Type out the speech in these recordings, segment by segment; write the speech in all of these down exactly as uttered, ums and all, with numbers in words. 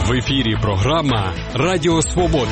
В ефірі програма «Радіо Свобода».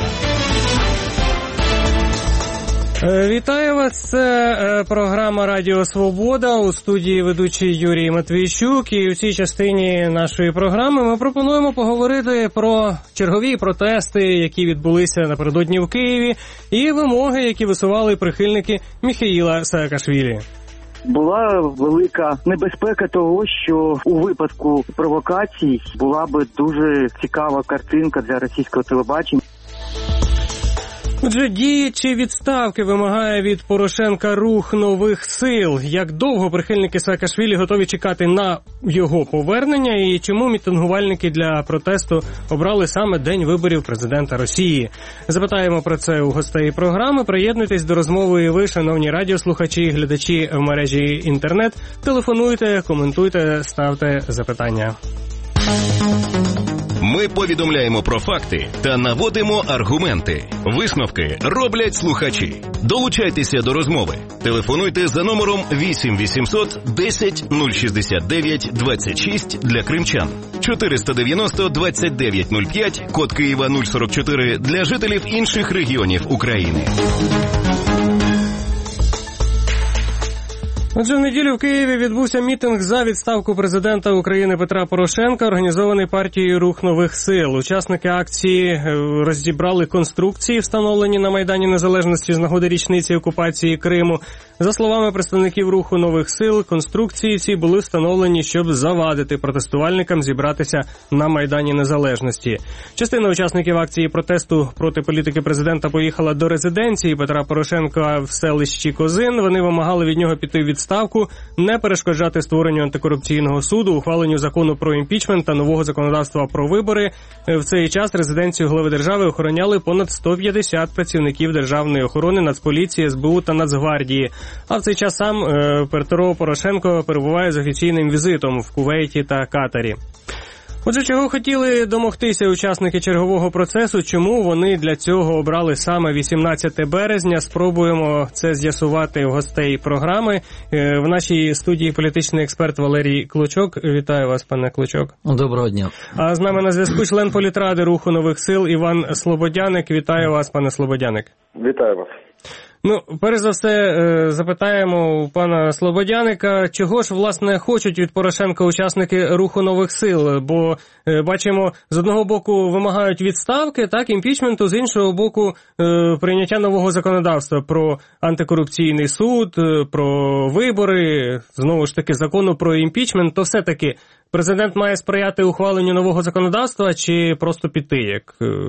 Вітаю вас, це програма «Радіо Свобода», у студії ведучий Юрій Матвійчук, і у цій частині нашої програми ми пропонуємо поговорити про чергові протести, які відбулися напередодні в Києві, і вимоги, які висували прихильники Міхеїла Саакашвілі. Була велика небезпека того, що у випадку провокацій була би дуже цікава картинка для російського телебачення. Отже, дії чи відставки вимагає від Порошенка рух нових сил. Як довго прихильники Саакашвілі готові чекати на його повернення і чому мітингувальники для протесту обрали саме день виборів президента Росії? Запитаємо про це у гостей програми. Приєднуйтесь до розмови і ви, шановні радіослухачі і глядачі в мережі інтернет. Телефонуйте, коментуйте, ставте запитання. Ми повідомляємо про факти та наводимо аргументи. Висновки роблять слухачі. Долучайтеся до розмови. Телефонуйте за номером вісім вісімсот десять нуль шістдесят дев'ять двадцять шість для кримчан, чотириста дев'яносто двадцять дев'ять нуль п'ять, код Києва нуль сорок чотири для жителів інших регіонів України. Отже, в неділю в Києві відбувся мітинг за відставку президента України Петра Порошенка, організований партією «Рух нових сил». Учасники акції розібрали конструкції, встановлені на Майдані Незалежності з нагоди річниці окупації Криму. За словами представників «Руху нових сил», конструкції ці були встановлені, щоб завадити протестувальникам зібратися на Майдані Незалежності. Частина учасників акції протесту проти політики президента поїхала до резиденції Петра Порошенка в селищі Козин. Вони вимагали від нього піти в відставку, не перешкоджати створенню антикорупційного суду, ухваленню закону про імпічмент та нового законодавства про вибори. В цей час резиденцію глави держави охороняли понад сто п'ятдесят працівників державної охорони, Нацполіції, ес бе у та Нацгвардії. А в цей час сам е, Петро Порошенко перебуває з офіційним візитом в Кувейті та Катарі. Отже, чого хотіли домогтися учасники чергового процесу, чому вони для цього обрали саме вісімнадцяте березня, спробуємо це з'ясувати у гостей програми. В нашій студії політичний експерт Валерій Клочок. Вітаю вас, пане Клочок. Доброго дня. А з нами на зв'язку член політради Руху нових сил Іван Слободяник. Вітаю вас, пане Слободяник. Вітаю вас. Ну, перш за все, запитаємо у пана Слободяника, чого ж, власне, хочуть від Порошенка учасники Руху нових сил? Бо, бачимо, з одного боку вимагають відставки, так, імпічменту, з іншого боку прийняття нового законодавства про антикорупційний суд, про вибори, знову ж таки, закону про імпічмент. То все-таки президент має сприяти ухваленню нового законодавства чи просто піти? Як,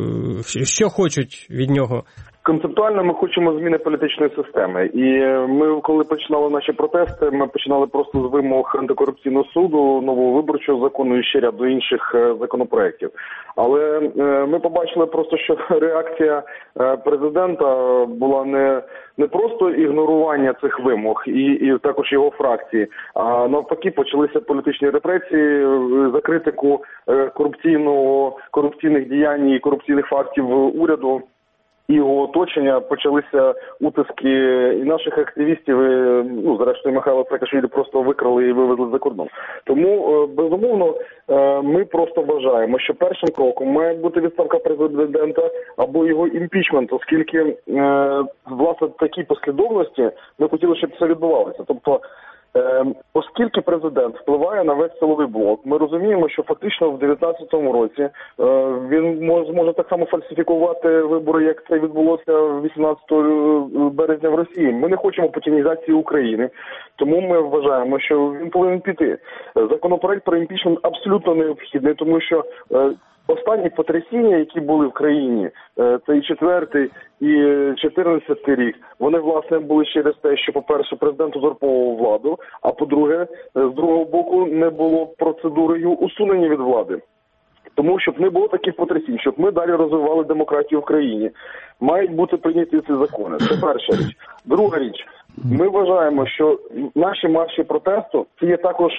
що хочуть від нього? Концептуально ми хочемо зміни політичної системи. І ми, коли починали наші протести, ми починали просто з вимог антикорупційного суду, нового виборчого закону і ще ряду інших законопроєктів. Але ми побачили просто, що реакція президента була не, не просто ігнорування цих вимог і, і також його фракції, а навпаки почалися політичні репресії за критику корупційного, корупційних діянь і корупційних фактів уряду. І його оточення, почалися утиски і наших активістів, і, ну, зрештою, Михайла Саакашвілі просто викрали і вивезли за кордон. Тому, безумовно, ми просто вважаємо, що першим кроком має бути відставка президента або його імпічмент, оскільки, власне, в такій послідовності ми хотіли, щоб це відбувалося. Тобто, оскільки президент впливає на весь силовий блок, ми розуміємо, що фактично в дев'ятнадцятому році він може, може так само фальсифікувати вибори, як це відбулося вісімнадцятого березня в Росії. Ми не хочемо путінізації України, тому ми вважаємо, що він повинен піти. Законопроект про імпічмент абсолютно необхідний, тому що останні потрясіння, які були в країні, це і четвертий, і чотирнадцятий рік, вони, власне, були через те, що, по-перше, президент узурповував владу, а по-друге, з другого боку, не було процедурою усунення від влади. Тому, щоб не було таких потрясінь, щоб ми далі розвивали демократію в країні, мають бути прийняті ці закони. Це перша річ. Друга річ. Ми вважаємо, що наші марші протесту – це є також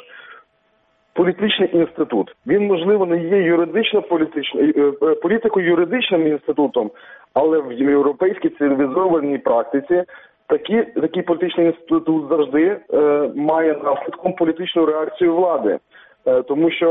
політичний інститут. Він, можливо, не є юридично-політичним, політико-юридичним інститутом, але в європейській цивілізованій практиці такі, такий політичний інститут завжди е, має наслідком політичну реакцію влади. Е, тому що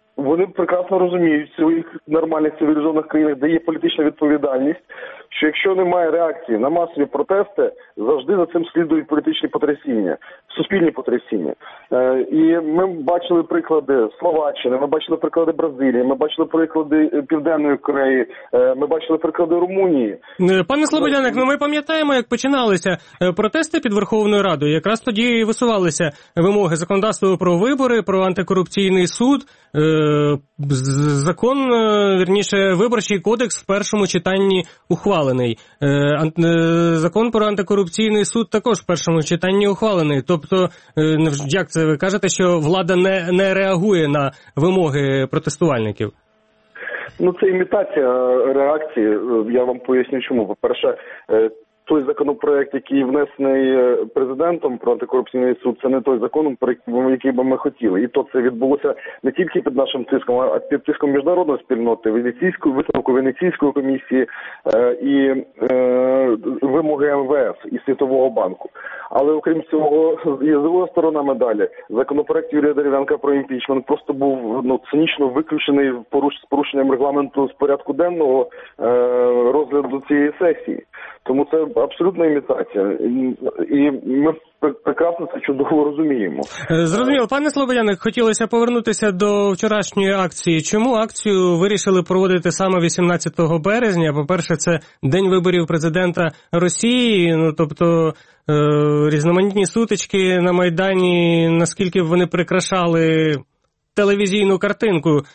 вони прекрасно розуміють в своїх нормальних цивілізованих країнах, де є політична відповідальність, що якщо немає реакції на масові протести, завжди за цим слідують політичні потрясіння, суспільні потрясіння. Е, і ми бачили приклади Словаччини, ми бачили приклади Бразилії, ми бачили приклади Південної Кореї, е, ми бачили приклади Румунії. Пане Слободяник, ну ми пам'ятаємо, як починалися протести під Верховною Радою. Якраз тоді висувалися вимоги законодавства про вибори, про антикорупційний суд, е, закон, вірніше, Виборчий кодекс в першому читанні ухвалений. Е, закон про антикорупційний суд також в першому читанні ухвалений. Тобто, е, як це ви кажете, що влада не, не реагує на вимоги протестувальників? Ну, це імітація реакції. Я вам поясню чому. По-перше, той законопроект, який внесений президентом про антикорупційний суд, це не той закон, про який би ми хотіли. І то це відбулося не тільки під нашим тиском, а під тиском міжнародної спільноти, Венеційської, висновку Венеційської комісії е, і е, вимоги ем ве еф і Світового банку. Але окрім цього, є друга сторона медалі. Законопроект Юрія Дерев'янка про імпічмент просто був ну, цинічно виключений поруч, з порушенням регламенту з порядку денного е, розгляду цієї сесії. Тому це абсолютна імітація. І ми прекрасно це чудово розуміємо. Зрозуміло. Пане Слободяник, хотілося повернутися до вчорашньої акції. Чому акцію вирішили проводити саме вісімнадцятого березня? По-перше, це день виборів президента Росії, ну, тобто е- різноманітні сутички на Майдані, наскільки вони прикрашали телевізійну картинку е-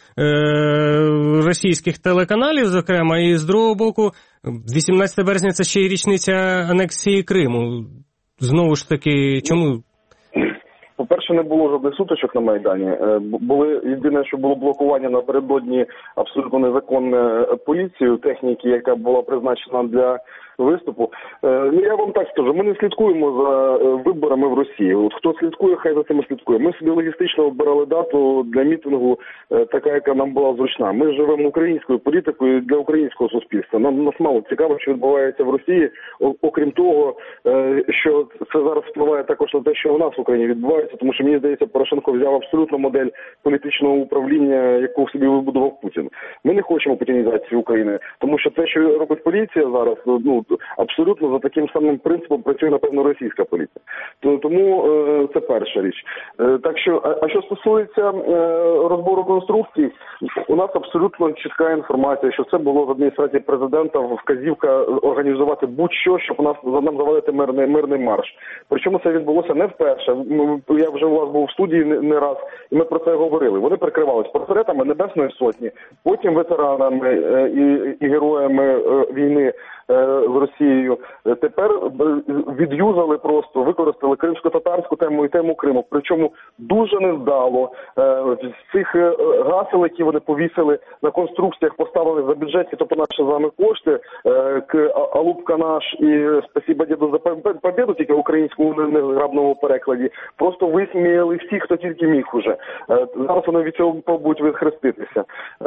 російських телеканалів, зокрема, і з другого боку, вісімнадцятого березня це ще й річниця анексії Криму. Знову ж таки, чому? По-перше, не було жодних сутичок на Майдані. Були, єдине, що було блокування напередодні абсолютно незаконне поліцією, техніки, яка була призначена для виступу. Ну, я вам так скажу, ми не слідкуємо за виборами в Росії. От хто слідкує, хай за цим слідкує. Ми собі логістично обирали дату для мітингу, така, яка нам була зручна. Ми живемо українською політикою для українського суспільства. Нам нас мало цікаво, що відбувається в Росії, окрім того, що це зараз впливає також на те, що у нас в Україні відбувається, тому що, мені здається, Порошенко взяв абсолютно модель політичного управління, яку собі вибудував Путін. Ми не хочемо путінізації України, тому що те, що робить поліція зараз, ну, абсолютно за таким самим принципом працює, напевно, російська поліція. Тому е, це перша річ. Е, так що, а, а що стосується е, розбору конструкцій, у нас абсолютно чітка інформація, що це було в адміністрації президента вказівка організувати будь-що, щоб у нас нам завалити мирний, мирний марш. Причому це відбулося не вперше. Я вже у вас був в студії не, не раз, і ми про це говорили. Вони прикривались портретами Небесної Сотні, потім ветеранами е, і, і героями е, війни з Росією. Тепер відюзали просто, використали кримсько-татарську тему і тему Криму. Причому дуже невдало. З цих гасел, які вони повісили на конструкціях, поставили за бюджетні, тобто наші з вами кошти, к Алубка наш і спасибо діду за победу, тільки в українському незграбному перекладі, просто висміяли всіх, хто тільки міг уже. Зараз вони від цього пробують відхреститися.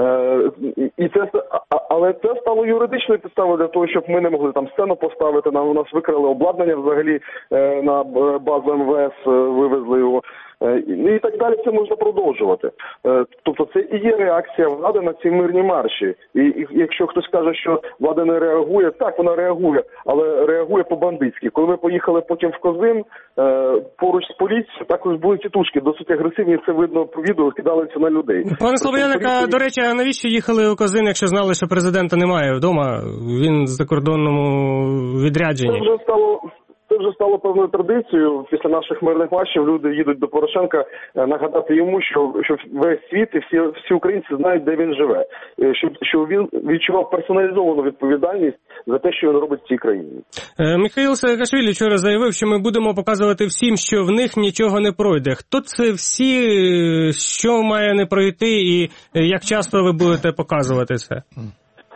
І це, але це стало юридичною підставою для того, щоб ми не могли там сцену поставити, нам у нас викрали обладнання взагалі на базу ем ве ес, вивезли його. І так далі це можна продовжувати. Тобто це і є реакція влади на ці мирні марші. І, і якщо хтось каже, що влада не реагує, так, вона реагує, але реагує по-бандитськи. Коли ми поїхали потім в Козин, поруч з поліцією, також були тітушки, досить агресивні, це видно по відео, кидалися на людей. Пане Слободяник, а, до речі, а навіщо їхали у Козин, якщо знали, що президента немає вдома, він в закордонному відрядженні? Це вже стало... Це вже стало певною традицією. Після наших мирних маршів люди їдуть до Порошенка нагадати йому, що, що весь світ і всі, всі українці знають, де він живе. Щоб, що він відчував персоналізовану відповідальність за те, що він робить в цій країні. Михаїл Саакашвілі вчора заявив, що ми будемо показувати всім, що в них нічого не пройде. Хто це всі, що має не пройти і як часто ви будете показувати це?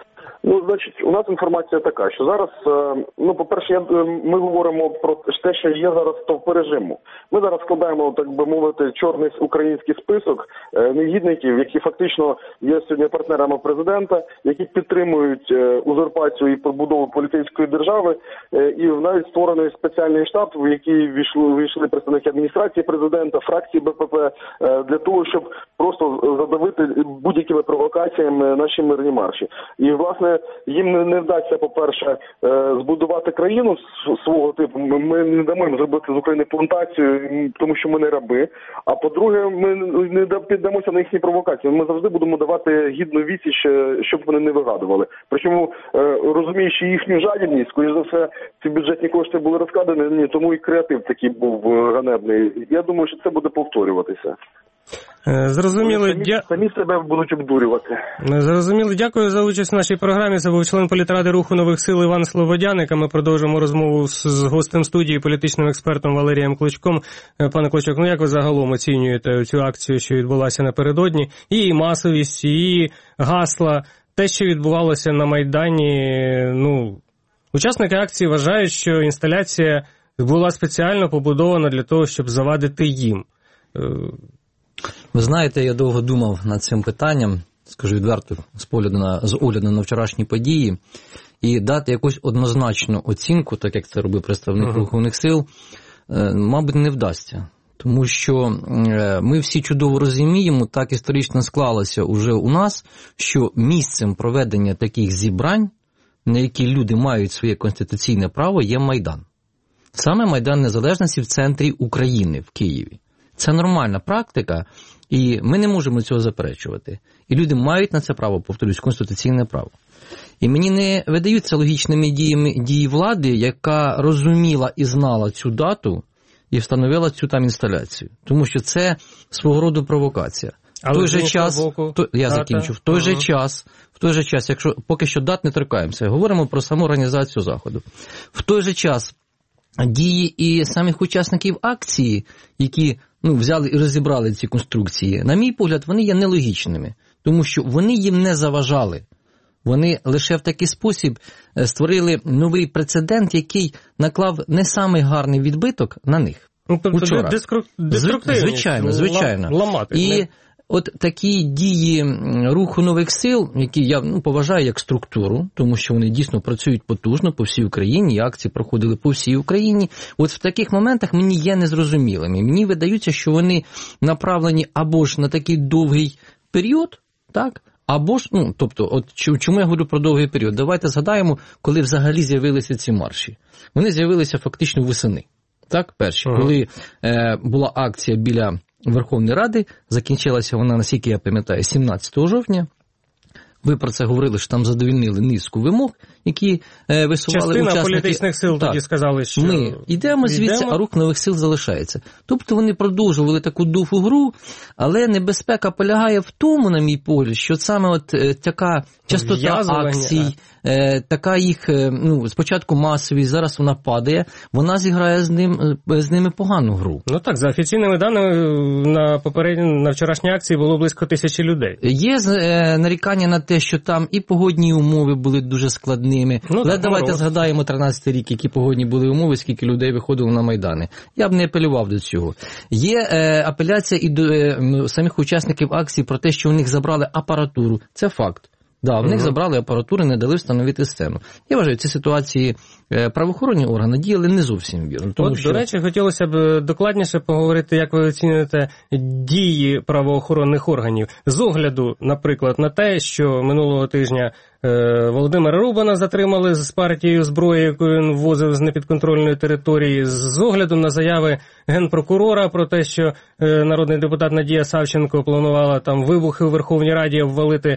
Ну, значить, у нас інформація така, що зараз, ну, по-перше, я, ми говоримо про те, що є зараз стовпи-режиму. Ми зараз складаємо, так би мовити, чорний український список негідників, які фактично є сьогодні партнерами президента, які підтримують узурпацію і побудову поліцейської держави, і навіть створений спеціальний штаб, в який війшли, війшли представники адміністрації президента, фракції Б П П, для того, щоб просто задавити будь-якими провокаціями наші мирні марші. І, власне, їм не, не вдасться, по-перше, збудувати країну свого типу. Ми не дамо їм зробити з України плантацію, тому що ми не раби. А по-друге, ми не піддамося на їхні провокації. Ми завжди будемо давати гідну відсіч, щоб вони не вигадували. Причому, розуміючи їхню жадібність, скоріш за все, ці бюджетні кошти були розкладені, тому і креатив такий був ганебний. Я думаю, що це буде повторюватися. Зрозуміло, самі, дя... самі себе будуть обдурювати. Зрозуміло, дякую за участь в нашій програмі. Це був член політради Руху нових сил Іван Слободяник. А ми продовжимо розмову з, з гостем студії, політичним експертом Валерієм Клочком. Пане Клочок, ну як ви загалом оцінюєте цю акцію, що відбулася напередодні? І масовість, і гасла, те, що відбувалося на Майдані. Ну, учасники акції вважають, що інсталяція була спеціально побудована для того, щоб завадити їм. Ви знаєте, я довго думав над цим питанням, скажу відверто, з погляду на, з огляду на вчорашні події, і дати якусь однозначну оцінку, так як це робив представник uh-huh. Рухових сил, мабуть, не вдасться. Тому що ми всі чудово розуміємо, так історично склалося уже у нас, що місцем проведення таких зібрань, на які люди мають своє конституційне право, є Майдан. Саме Майдан Незалежності в центрі України, в Києві. Це нормальна практика, і ми не можемо цього заперечувати. І люди мають на це право, повторюсь, конституційне право. І мені не видаються логічними діями дії влади, яка розуміла і знала цю дату і встановила цю там інсталяцію. Тому що це свого роду провокація. Але в той же час, боку, то, я дата. закінчу, в той ага. же час, в той же час, якщо поки що дат не торкаємося, говоримо про саму організацію заходу. В той же час дії і самих учасників акції, які ну, взяли і розібрали ці конструкції, на мій погляд, вони є нелогічними, тому що вони їм не заважали. Вони лише в такий спосіб створили новий прецедент, який наклав не самий гарний відбиток на них. Ну, тобто Учора. деструктивність. Звичайно, звичайно. Ламати. І не... от такі дії Руху нових сил, які я ну, поважаю як структуру, тому що вони дійсно працюють потужно по всій Україні, і акції проходили по всій Україні, от в таких моментах мені є незрозумілими. Мені видається, що вони направлені або ж на такий довгий період, так, або ж, ну, тобто, от чому я говорю про довгий період? Давайте згадаємо, коли взагалі з'явилися ці марші. Вони з'явилися фактично восени, так, перші, ага. коли е, була акція біля Верховної Ради, закінчилася вона, наскільки я пам'ятаю, сімнадцятого жовтня. Ви про це говорили, що там задовільнили низку вимог, які е, висували Частина учасники. Частина політичних сил так. тоді сказали, що ми йдемо звідси, йдемо. А Рух нових сил залишається. Тобто вони продовжували таку довгу гру, але небезпека полягає в тому, на мій погляд, що саме от е, така частота акцій, е, така їх, е, ну, спочатку масовість, зараз вона падає, вона зіграє з, ним, з ними погану гру. Ну так, за офіційними даними, на попередній, на вчорашній акції було близько тисячі людей. Є е, нарікання на те, що там і погодні умови були дуже складними. Ну, але так, давайте мороз. Згадаємо тринадцятий рік, які погодні були умови, скільки людей виходило на Майдани. Я б не апелював до цього. Є е, апеляція і до е, самих учасників акції про те, що у них забрали апаратуру. Це факт. Да, в них угу. забрали апаратуру, не дали встановити сцену. Я вважаю, ці ситуації правоохоронні органи діяли не зовсім вірно. Тому От, що... до речі, хотілося б докладніше поговорити, як ви оцінюєте дії правоохоронних органів. З огляду, наприклад, на те, що минулого тижня Володимира Рубана затримали з партією зброї, яку він ввозив з непідконтрольної території, з огляду на заяви генпрокурора про те, що народний депутат Надія Савченко планувала там вибухи у Верховній Раді, обвалити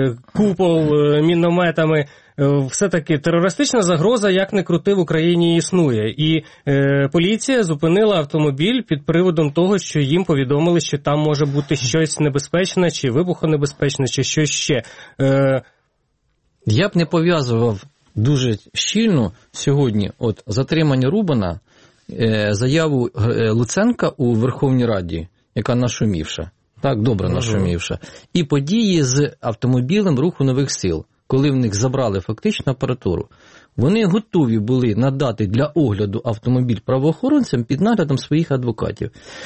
купол мінометами. Все-таки терористична загроза, як не крути, в Україні існує. І е, поліція зупинила автомобіль під приводом того, що їм повідомили, що там може бути щось небезпечне, чи вибухонебезпечне, чи щось ще. Е... Я б не пов'язував дуже щільно сьогодні от затримання Рубана, е, заяву Луценка у Верховній Раді, яка нашумівша, так, добре нашумівша, і події з автомобілем Руху нових сил. коли в них забрали фактично апаратуру, вони готові були надати для огляду автомобіль правоохоронцям під наглядом своїх адвокатів.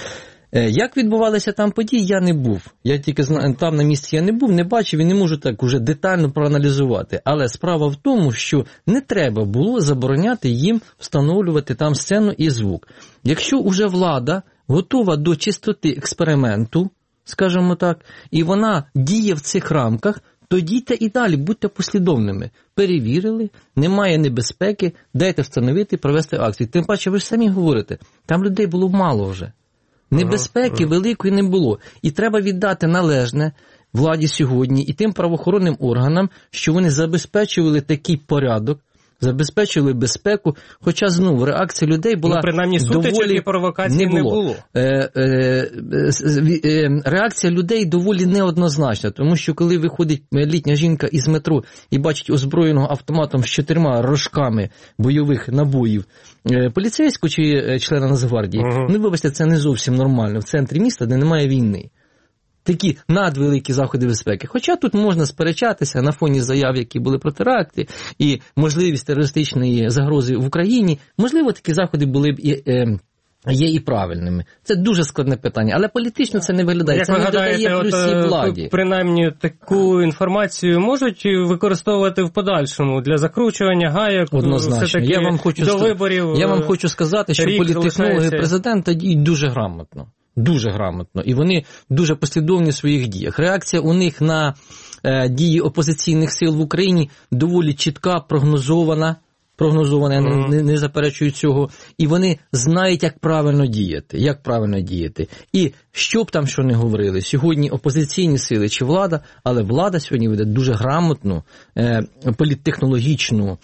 Як відбувалися там події, я не був. Я тільки знаю, там на місці я не був, не бачив і не можу так уже детально проаналізувати. Але справа в тому, що не треба було забороняти їм встановлювати там сцену і звук. Якщо уже влада готова до чистоти експерименту, скажімо так, і вона діє в цих рамках, то дійте і далі, будьте послідовними. Перевірили, немає небезпеки, дайте встановити, провести акцію. Тим паче, ви ж самі говорите, там людей було мало вже. Небезпеки ага, ага. великої не було. І треба віддати належне владі сьогодні і тим правоохоронним органам, що вони забезпечували такий порядок, забезпечили безпеку, хоча, знову, реакція людей була ну, принаймні, доволі... і провокацій не було. Не було. Е, е, е, реакція людей доволі неоднозначна, тому що коли виходить літня жінка із метро і бачить озброєного автоматом з чотирма рожками бойових набоїв е, поліцейського чи члена Нацгвардії, угу. ну, вибачте, це не зовсім нормально в центрі міста, де немає війни. Такі надвеликі заходи безпеки. Хоча тут можна сперечатися на фоні заяв, які були про теракти, і можливість терористичної загрози в Україні, можливо, такі заходи були б і, е, є і правильними. Це дуже складне питання, але політично це не виглядає. Як це ви не гадаєте, додає плюсів владі. Принаймні таку інформацію можуть використовувати в подальшому для закручування гаяк? Однозначно. Я вам хочу до ска... виборів. Я вам хочу сказати, що політтехнологи президента діють дуже грамотно. Дуже грамотно. І вони дуже послідовні в своїх діях. Реакція у них на е, дії опозиційних сил в Україні доволі чітка, прогнозована. Прогнозована, я mm-hmm. не, не заперечую цього. І вони знають, як правильно діяти. Як правильно діяти. І що б там що не говорили, сьогодні опозиційні сили чи влада, але влада сьогодні веде дуже грамотну, е, політтехнологічну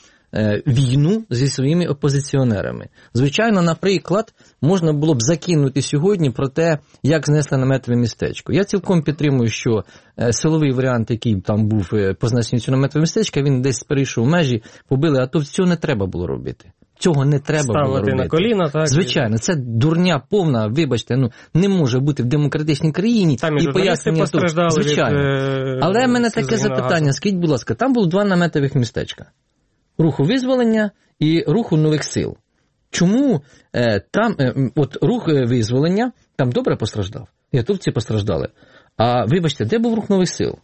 війну зі своїми опозиціонерами. Звичайно, наприклад, можна було б закинути сьогодні про те, як знесли наметове містечко. Я цілком підтримую, що силовий варіант, який там був по знесенню цього наметового містечка, він десь перейшов межі, побили, а то цього не треба було робити. Цього не треба Ставити було робити. на коліна, так? Звичайно, це дурня повна, вибачте, ну не може бути в демократичній країні. Там і, і пояснення постраждали то, звичайно. Від, але в мене таке запитання, газу. Скажіть, будь ласка, там було два наметових містечка. Руху визволення і руху нових сил. Чому е, там, е, от рух визволення там добре постраждав, і атовці постраждали. А вибачте, де був рух нових сил?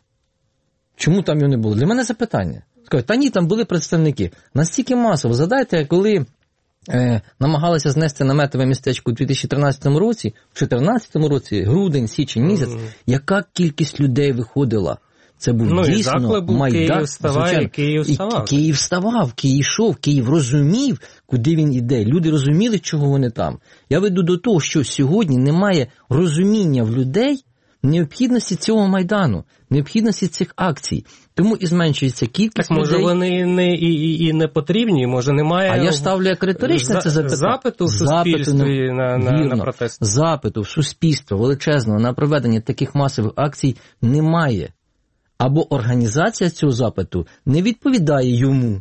Чому там його не було? Для мене запитання. Скажуть, та ні, там були представники. Настільки масово. Згадайте, коли е, намагалися знести наметове містечко у дві тисячі тринадцятому році, в дві тисячі чотирнадцятому році, грудень, січень місяць, mm. яка кількість людей виходила? Це був ну, дійсно був, Майдан. Київ вставав, і Київ вставав. І Київ вставав, Київ йшов, Київ розумів, куди він йде. Люди розуміли, чого вони там. Я веду до того, що сьогодні немає розуміння в людей необхідності цього Майдану, необхідності цих акцій. Тому і зменшується кількість так, людей. може вони не, і, і, і не потрібні, може немає... А я ж ставлю як риторичне за, це запитання. Запиту в суспільстві запиту, на, на, вірно, на протест. Запиту в суспільство величезного на проведення таких масових акцій немає. Або організація цього запиту не відповідає йому.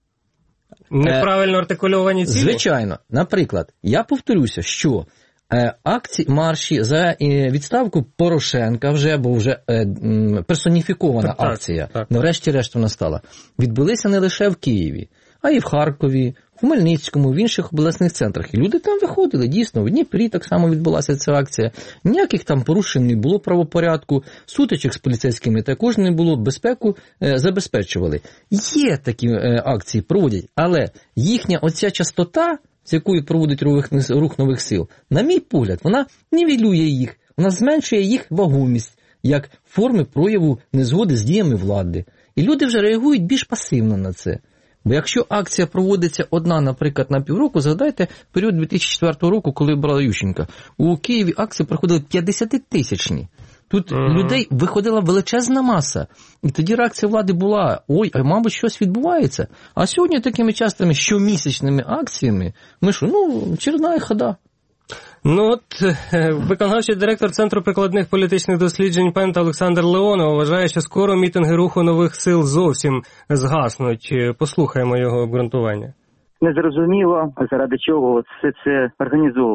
Неправильно артикульовані цілі? Звичайно. Наприклад, я повторюся, що акції, марші за відставку Порошенка вже, бо вже персоніфікована так, акція, так. врешті-решт вона стала, відбулися не лише в Києві, а й в Харкові, в Хмельницькому, в інших обласних центрах. І люди там виходили, дійсно, в Дніпрі так само відбулася ця акція. Ніяких там порушень не було правопорядку, сутичок з поліцейськими також не було, безпеку е, забезпечували. Є такі е, акції, проводять, але їхня оця частота, з якою проводить рух, рух нових сил, на мій погляд, вона нівелює їх, вона зменшує їх вагомість, як форми прояву незгоди з діями влади. І люди вже реагують більш пасивно на це. Бо якщо акція проводиться одна, наприклад, на півроку, згадайте період дві тисячі четвертого року, коли брала Ющенка. У Києві акції проходили п'ятдесятитисячні. Тут mm-hmm. людей виходила величезна маса. І тоді реакція влади була, ой, а мабуть, щось відбувається. А сьогодні такими частими щомісячними акціями, ми що, ну, черна хода. Ну от, виконавчий директор Центру прикладних політичних досліджень Пента Олександр Леонов вважає, що скоро мітинги руху нових сил зовсім згаснуть. Послухаємо його обґрунтування. Незрозуміло, заради чого все це організовувалось.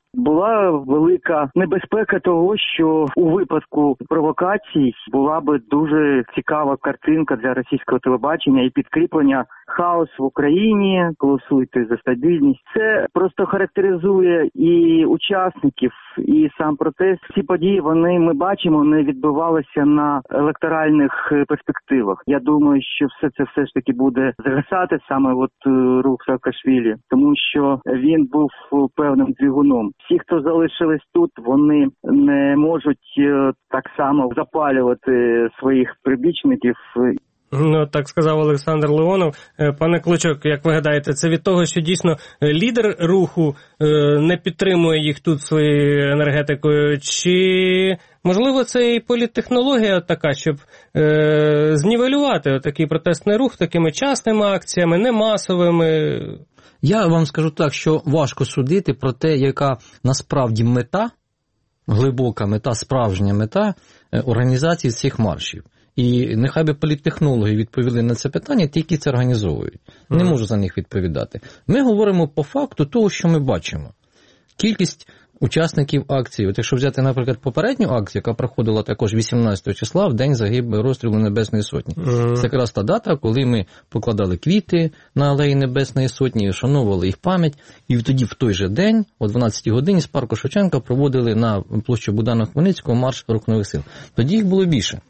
Була велика небезпека того, що у випадку провокацій була би дуже цікава картинка для російського телебачення і підкріплення хаос в Україні, голосуйте за стабільність. Це просто характеризує і учасників, і сам протест. Ці події, вони, ми бачимо, не відбувалися на електоральних перспективах. Я думаю, що все це все ж таки буде згасати саме от рух Саакашвілі, тому що він був певним двигуном. Всі, хто залишились тут, вони не можуть так само запалювати своїх прибічників. Ну, так сказав Олександр Леонов. Пане Клочок, як ви гадаєте, це від того, що дійсно лідер руху не підтримує їх тут своєю енергетикою, чи, можливо, це і політтехнологія така, щоб е, знівелювати такий протестний рух такими частними акціями, не масовими? Я вам скажу так, що важко судити про те, яка насправді мета, глибока мета, справжня мета організації цих маршів. І нехай би політтехнологи відповіли на це питання, ті, які це організовують. Не можу за них відповідати. Ми говоримо по факту того, що ми бачимо. Кількість учасників акції, от якщо взяти, наприклад, попередню акцію, яка проходила також вісімнадцятого числа, в день загибелі розстрілу Небесної Сотні. Mm-hmm. Це якраз та дата, коли ми покладали квіти на алеї Небесної Сотні, вшановували їх пам'ять, і тоді в той же день, о дванадцятій годині, з парку Шевченка проводили на площу Богдана Хмельницького марш Рух нових сил. Тоді їх було більше.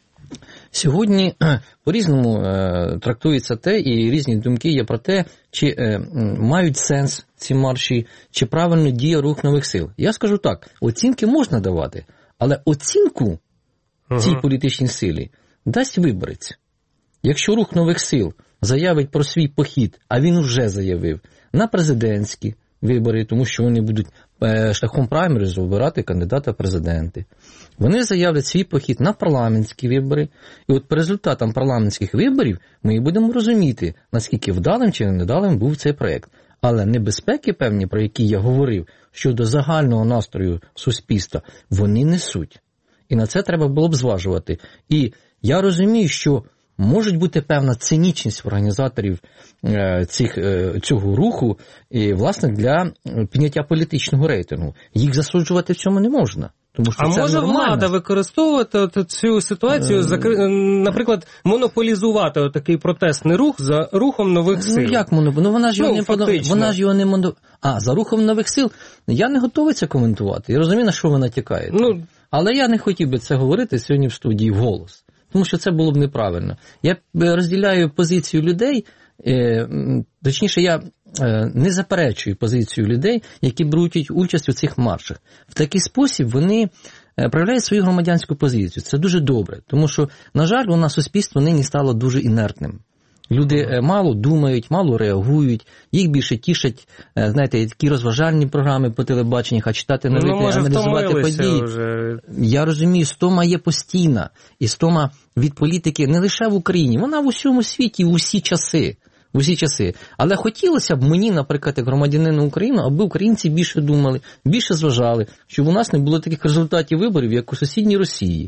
Сьогодні по-різному е, трактується те, і різні думки є про те, чи е, мають сенс ці марші, чи правильно діє рух нових сил. Я скажу так, оцінки можна давати, але оцінку uh-huh. цій політичній силі дасть виборець. Якщо рух нових сил заявить про свій похід, а він вже заявив, на президентські вибори, тому що вони будуть шляхом праймеризу обирати кандидата в президенти. Вони заявлять свій похід на парламентські вибори, і от по результатам парламентських виборів ми і будемо розуміти, наскільки вдалим чи невдалим був цей проєкт. Але небезпеки певні, про які я говорив, щодо загального настрою суспільства, вони несуть. І на це треба було б зважувати. І я розумію, що може бути певна цинічність в організаторів цих, цього руху, і, власне, для підняття політичного рейтингу. Їх засуджувати в цьому не можна. Тому що а це може нормально. Влада використовувати цю ситуацію, закри... наприклад, монополізувати такий протестний рух за рухом нових сил? Ну як монополізувати? Ну вона ж його ну, не подав... вона ж його не моно... А, за рухом нових сил? Я не готовий це коментувати. Я розумію, на що ви натякаєте. Ну... Але я не хотів би це говорити сьогодні в студії вголос. Тому що це було б неправильно. Я розділяю позицію людей, е, точніше, я е, не заперечую позицію людей, які беруть участь у цих маршах. В такий спосіб вони е, проявляють свою громадянську позицію. Це дуже добре, тому що, на жаль, у нас суспільство нині стало дуже інертним. Люди мало думають, мало реагують, їх більше тішать, знаєте, такі розважальні програми по телебаченню, а читати новини, ну, аналізувати події. Вже. Я розумію, стома є постійна, і стома від політики не лише в Україні, вона в усьому світі, в усі часи. В усі часи. Але хотілося б мені, наприклад, як громадянину України, аби українці більше думали, більше зважали, щоб у нас не було таких результатів виборів, як у сусідній Росії.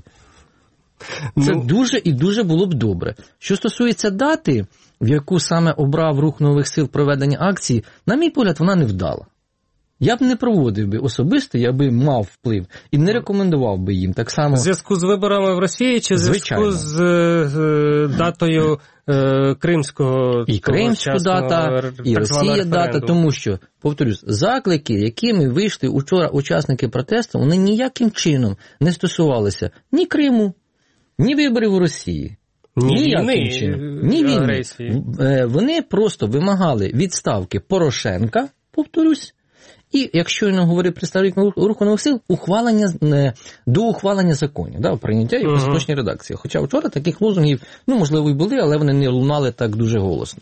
Це ну... дуже і дуже було б добре. Що стосується дати, в яку саме обрав рух нових сил проведення акції, на мій погляд, вона не вдала. Я б не проводив би особисто, я би мав вплив і не рекомендував би їм так само. В зв'язку з виборами в Росії чи в зв'язку з, з датою е, Кримського? І Кримська дата, і Росія дата, тому що, повторюсь, заклики, якими вийшли учора учасники протесту, вони ніяким чином не стосувалися ні Криму, ні виборів у Росії. Ні війни, ні війни. Вони просто вимагали відставки Порошенка, повторюсь, і, як щойно говорив представник руху нових сил, ухвалення, до ухвалення законів, да, прийняття і остаточні uh-huh. редакції. Хоча вчора таких лозунгів, ну, можливо, і були, але вони не лунали так дуже голосно.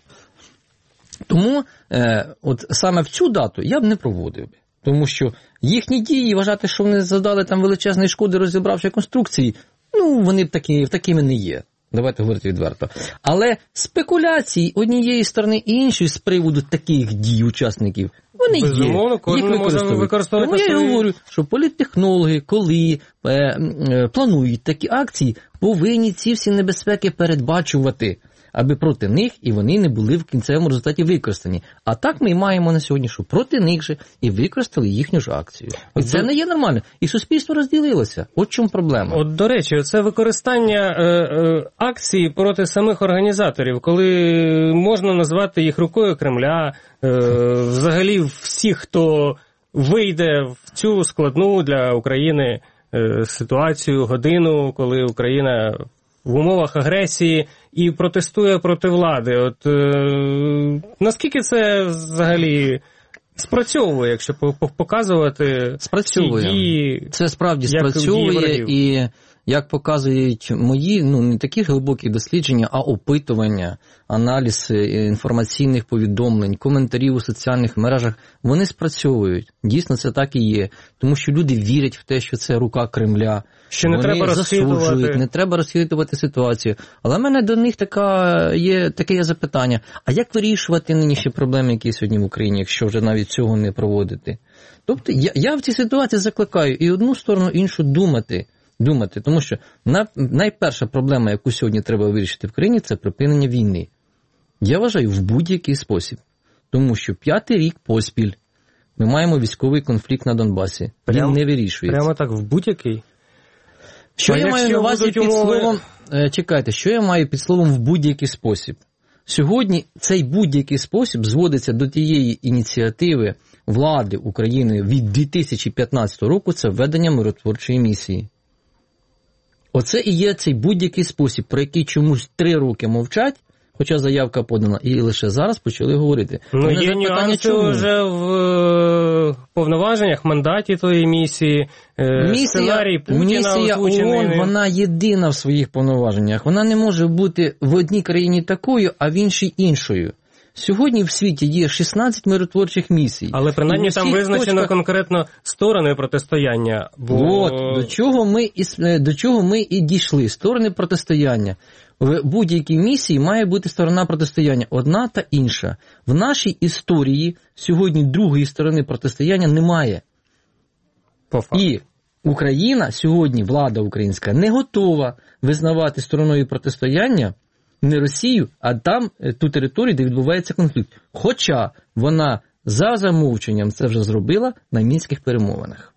Тому е, от саме в цю дату я б не проводив би. Тому що їхні дії, вважати, що вони завдали там величезної шкоди, розібравши конструкції, ну, вони б такі, такими не є. Давайте говорити відверто. Але спекуляції однієї сторони і іншої з приводу таких дій учасників, вони безумовно, є. Кожен їх може використовувати. Тому свої... я говорю, що політтехнологи, коли е, е, планують такі акції, повинні ці всі небезпеки передбачувати. аби проти них і вони не були в кінцевому результаті використані. А так ми маємо на сьогодні, що проти них же і використали їхню ж акцію. І це не є нормально. І суспільство розділилося. От чому проблема. От, до речі, це використання е, е, акції проти самих організаторів, коли можна назвати їх рукою Кремля, е, взагалі всіх, хто вийде в цю складну для України е, ситуацію, годину, коли Україна в умовах агресії і протестує проти влади. От е, наскільки це взагалі спрацьовує, якщо показувати спрацьовує. ці дії? Це справді спрацьовує, і як показують мої, ну, не такі глибокі дослідження, а опитування, аналіз інформаційних повідомлень, коментарів у соціальних мережах, вони спрацьовують. Дійсно, це так і є. Тому що люди вірять в те, що це рука Кремля. Що не вони треба розхитувати. Не треба розхитувати ситуацію. Але в мене до них така є, таке є запитання. А як вирішувати нинішні проблеми, які сьогодні в Україні, якщо вже навіть цього не проводити? Тобто я, я в цій ситуації закликаю і одну сторону, і іншу думати. Думати, тому що на, найперша проблема, яку сьогодні треба вирішити в країні, це припинення війни. Я вважаю, в будь-який спосіб. Тому що п'ятий рік поспіль ми маємо військовий конфлікт на Донбасі. Прям, Він не вирішується. Прямо так, в будь-який? Що а я маю на увазі під умови... словом, чекайте, що я маю під словом в будь-який спосіб? Сьогодні цей будь-який спосіб зводиться до тієї ініціативи влади України від дві тисячі п'ятнадцятого року, це введення миротворчої місії. Оце і є цей будь-який спосіб, про який чомусь три роки мовчать, хоча заявка подана, і лише зараз почали говорити. Ну, є запитання, нюанси чому? Вже в повноваженнях, мандаті тої місії, місія, сценарій Путіна місія ООН, вона єдина в своїх повноваженнях. Вона не може бути в одній країні такою, а в іншій іншою. Сьогодні в світі є шістнадцять миротворчих місій. Але принаймні там визначено точках... конкретно сторони протистояння. Бо... От, до чого ми і, до чого ми і дійшли. Сторони протистояння. В будь-якій місії має бути сторона протистояння. Одна та інша. В нашій історії сьогодні другої сторони протистояння немає. По факту. І Україна сьогодні, влада українська, не готова визнавати стороною протистояння не Росію, а там ту територію, де відбувається конфлікт. Хоча вона за замовченням це вже зробила на мінських перемовинах.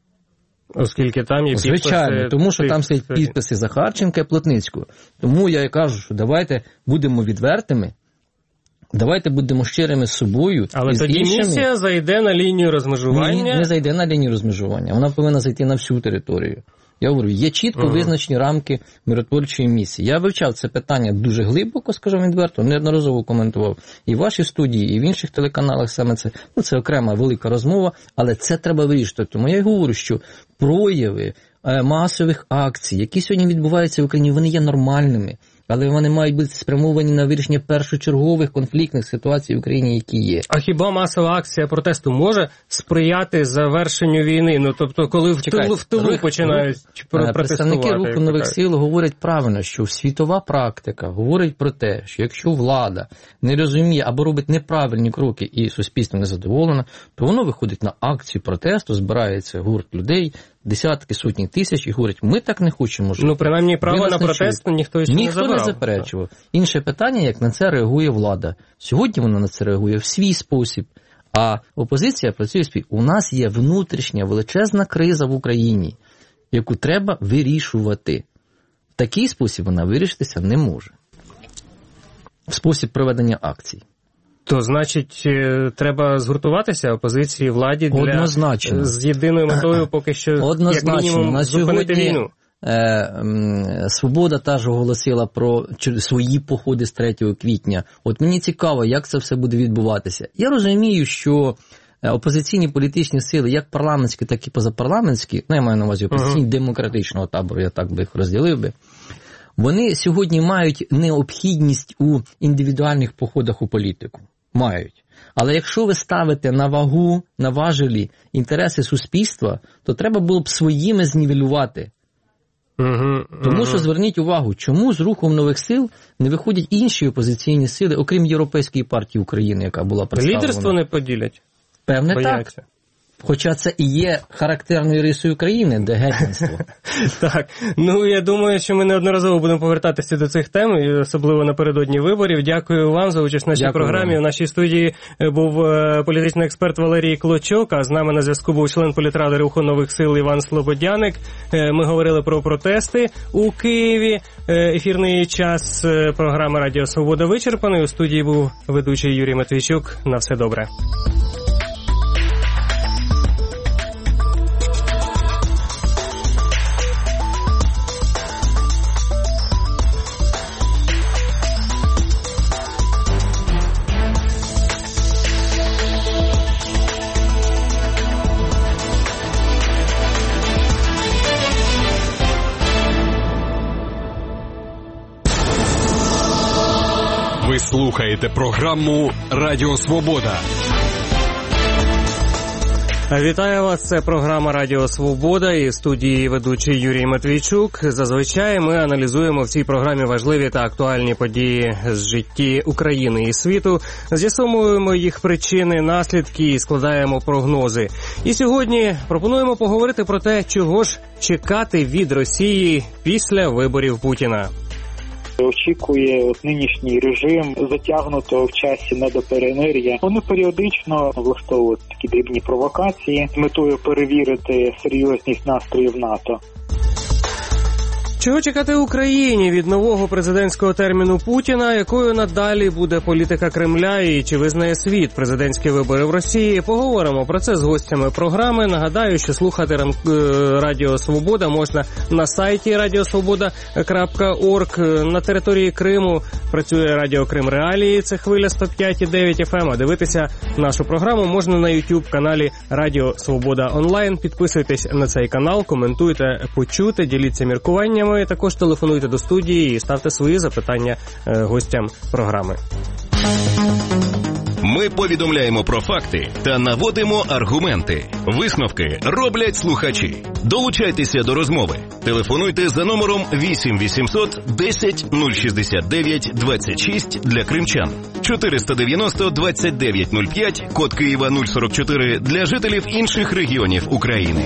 Оскільки там є підписи... Звичайно, тому що там стоять підписи Захарченка і Плотницького. Тому я і кажу, що давайте будемо відвертими, давайте будемо щирими з собою. Але і з тоді іншими. Місія зайде на лінію розмежування? Ні, не зайде на лінію розмежування. Вона повинна зайти на всю територію. Я говорю, є чітко uh-huh. визначені рамки миротворчої місії. Я вивчав це питання дуже глибоко, скажу відверто, неодноразово коментував і в вашій студії, і в інших телеканалах саме це. Ну, це окрема велика розмова, але це треба вирішити. Тому я й говорю, що прояви е, масових акцій, які сьогодні відбуваються в Україні, вони є нормальними. Але вони мають бути спрямовані на вирішення першочергових конфліктних ситуацій в Україні, які є. А хіба масова акція протесту може сприяти завершенню війни? Ну, тобто, коли в тилу, в тилу рух, починають рух, протестувати? Представники Руху нових сил говорять правильно, що світова практика говорить про те, що якщо влада не розуміє або робить неправильні кроки і суспільство не задоволено, то воно виходить на акцію протесту, збирається гурт людей, десятки, сотні тисяч і говорять, ми так не хочемо жити. Ну, принаймні, право на протест ніхто ще ніхто не забирав. не заперечував. Інше питання, як на це реагує влада. Сьогодні вона на це реагує в свій спосіб, а опозиція працює в свій. У нас є внутрішня величезна криза в Україні, яку треба вирішувати. В такий спосіб вона вирішитися не може. В спосіб проведення акцій. То, значить, треба згуртуватися опозиції владі для... Однозначно. З єдиною метою поки що, Однозначно. як мінімум, на зупинити сьогодні... війну. Свобода теж оголосила про свої походи з третього квітня. От мені цікаво, як це все буде відбуватися. Я розумію, що опозиційні політичні сили, як парламентські, так і позапарламентські, ну, я маю на увазі опозиційні uh-huh. демократичного табору, я так би їх розділив би, вони сьогодні мають необхідність у індивідуальних походах у політику. Мають. Але якщо ви ставите на вагу, на важелі інтереси суспільства, то треба було б своїми знівелювати. Uh-huh, Тому uh-huh. що зверніть увагу, чому з Рухом нових сил не виходять інші опозиційні сили, окрім Європейської партії України, яка була представлена. Лідерство не поділять? Певне Бояться. так. Хоча це і є характерною рисою країни, де гетьманство. Так, ну я думаю, що ми неодноразово будемо повертатися до цих тем, особливо напередодні виборів. Дякую вам за участь в нашій Дякую програмі. Вам. В нашій студії був політичний експерт Валерій Клочок, а з нами на зв'язку був член політради Руху нових сил Іван Слободяник. Ми говорили про протести у Києві. Ефірний час програми «Радіо Свобода» вичерпаний. У студії був ведучий Юрій Матвійчук. На все добре. Ви слухаєте програму «Радіо Свобода». Вітаю вас, це програма «Радіо Свобода» і в студії ведучий Юрій Матвійчук. Зазвичай ми аналізуємо в цій програмі важливі та актуальні події з житті України і світу, з'ясовуємо їх причини, наслідки і складаємо прогнози. І сьогодні пропонуємо поговорити про те, чого ж чекати від Росії після виборів Путіна. Очікує от нинішній режим затягнутого в часі недоперемир'я. Вони періодично влаштовують такі дрібні провокації з метою перевірити серйозність настроїв НАТО. Чого чекати Україні від нового президентського терміну Путіна, якою надалі буде політика Кремля і чи визнає світ президентські вибори в Росії? Поговоримо про це з гостями програми. Нагадаю, що слухати Радіо Свобода можна на сайті радіосвобода крапка орг. На території Криму працює Радіо Крим Реалії, це хвиля сто п'ять і дев'ять еф ем. А дивитися нашу програму можна на YouTube-каналі Радіо Свобода онлайн. Підписуйтесь на цей канал, коментуйте, почуйте, діліться міркуваннями. Також телефонуйте до студії і ставте свої запитання гостям програми. Ми повідомляємо про факти та наводимо аргументи. Висновки роблять слухачі. Долучайтеся до розмови. Телефонуйте за номером вісім вісімсот десять нуль шістдесят дев'ять двадцять шість для кримчан, чотириста дев'яносто двадцять дев'ять нуль п'ять, код Києва нуль сорок чотири для жителів інших регіонів України.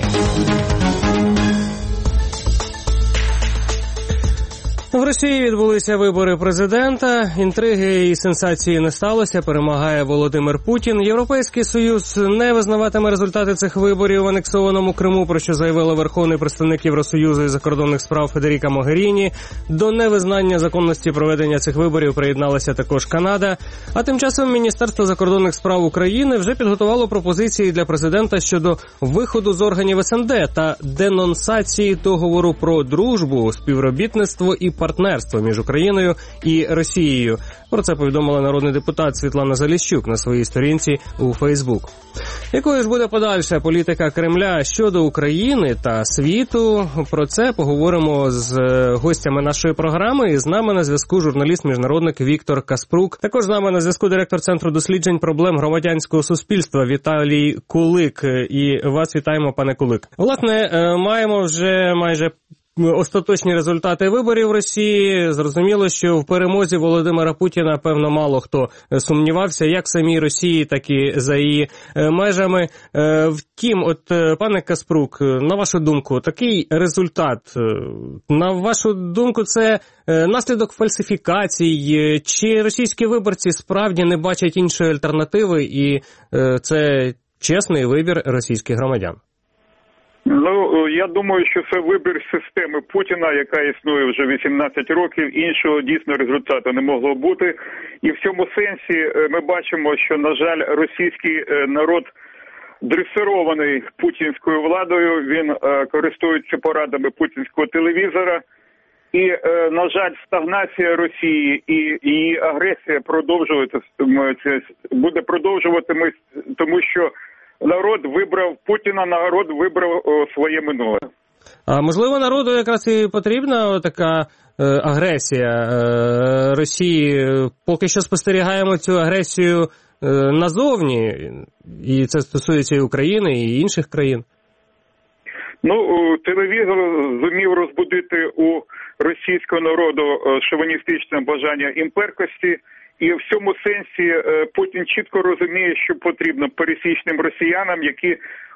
В Росії відбулися вибори президента, інтриги і сенсації не сталося, перемагає Володимир Путін. Європейський Союз не визнаватиме результати цих виборів в анексованому Криму, про що заявила верховний представник Євросоюзу із закордонних справ Федеріка Могеріні. До невизнання законності проведення цих виборів приєдналася також Канада. А тим часом Міністерство закордонних справ України вже підготувало пропозиції для президента щодо виходу з органів ес ен де та денонсації договору про дружбу, співробітництво і партнерство між Україною і Росією. Про це повідомила народний депутат Світлана Заліщук на своїй сторінці у Фейсбук. Якою ж буде подальша політика Кремля щодо України та світу? Про це поговоримо з гостями нашої програми. І з нами на зв'язку журналіст-міжнародник Віктор Каспрук. Також з нами на зв'язку директор Центру досліджень проблем громадянського суспільства Віталій Кулик. І вас вітаємо, пане Кулик. Власне, маємо вже майже остаточні результати виборів в Росії. Зрозуміло, що в перемозі Володимира Путіна, певно, мало хто сумнівався, як в самій Росії, так і за її межами. Втім, от, пане Каспрук, на вашу думку, такий результат, на вашу думку, це наслідок фальсифікацій? Чи російські виборці справді не бачать іншої альтернативи, і це чесний вибір російських громадян? Ну, я думаю, що це вибір системи Путіна, яка існує вже вісімнадцять років, іншого дійсно результату не могло бути. І в цьому сенсі ми бачимо, що, на жаль, російський народ дресирований путінською владою, він користується порадами путінського телевізора. І, на жаль, стагнація Росії і її агресія продовжується, буде продовжуватимось, тому що народ вибрав Путіна, народ вибрав о, своє минуле. А можливо, народу якраз і потрібна така е, агресія е, Росії? Поки що спостерігаємо цю агресію е, назовні, і це стосується і України, і інших країн. Ну, телевізор зумів розбудити у російського народу шовіністичне бажання імперськості. І в цьому сенсі Путін чітко розуміє, що потрібно пересічним росіянам, які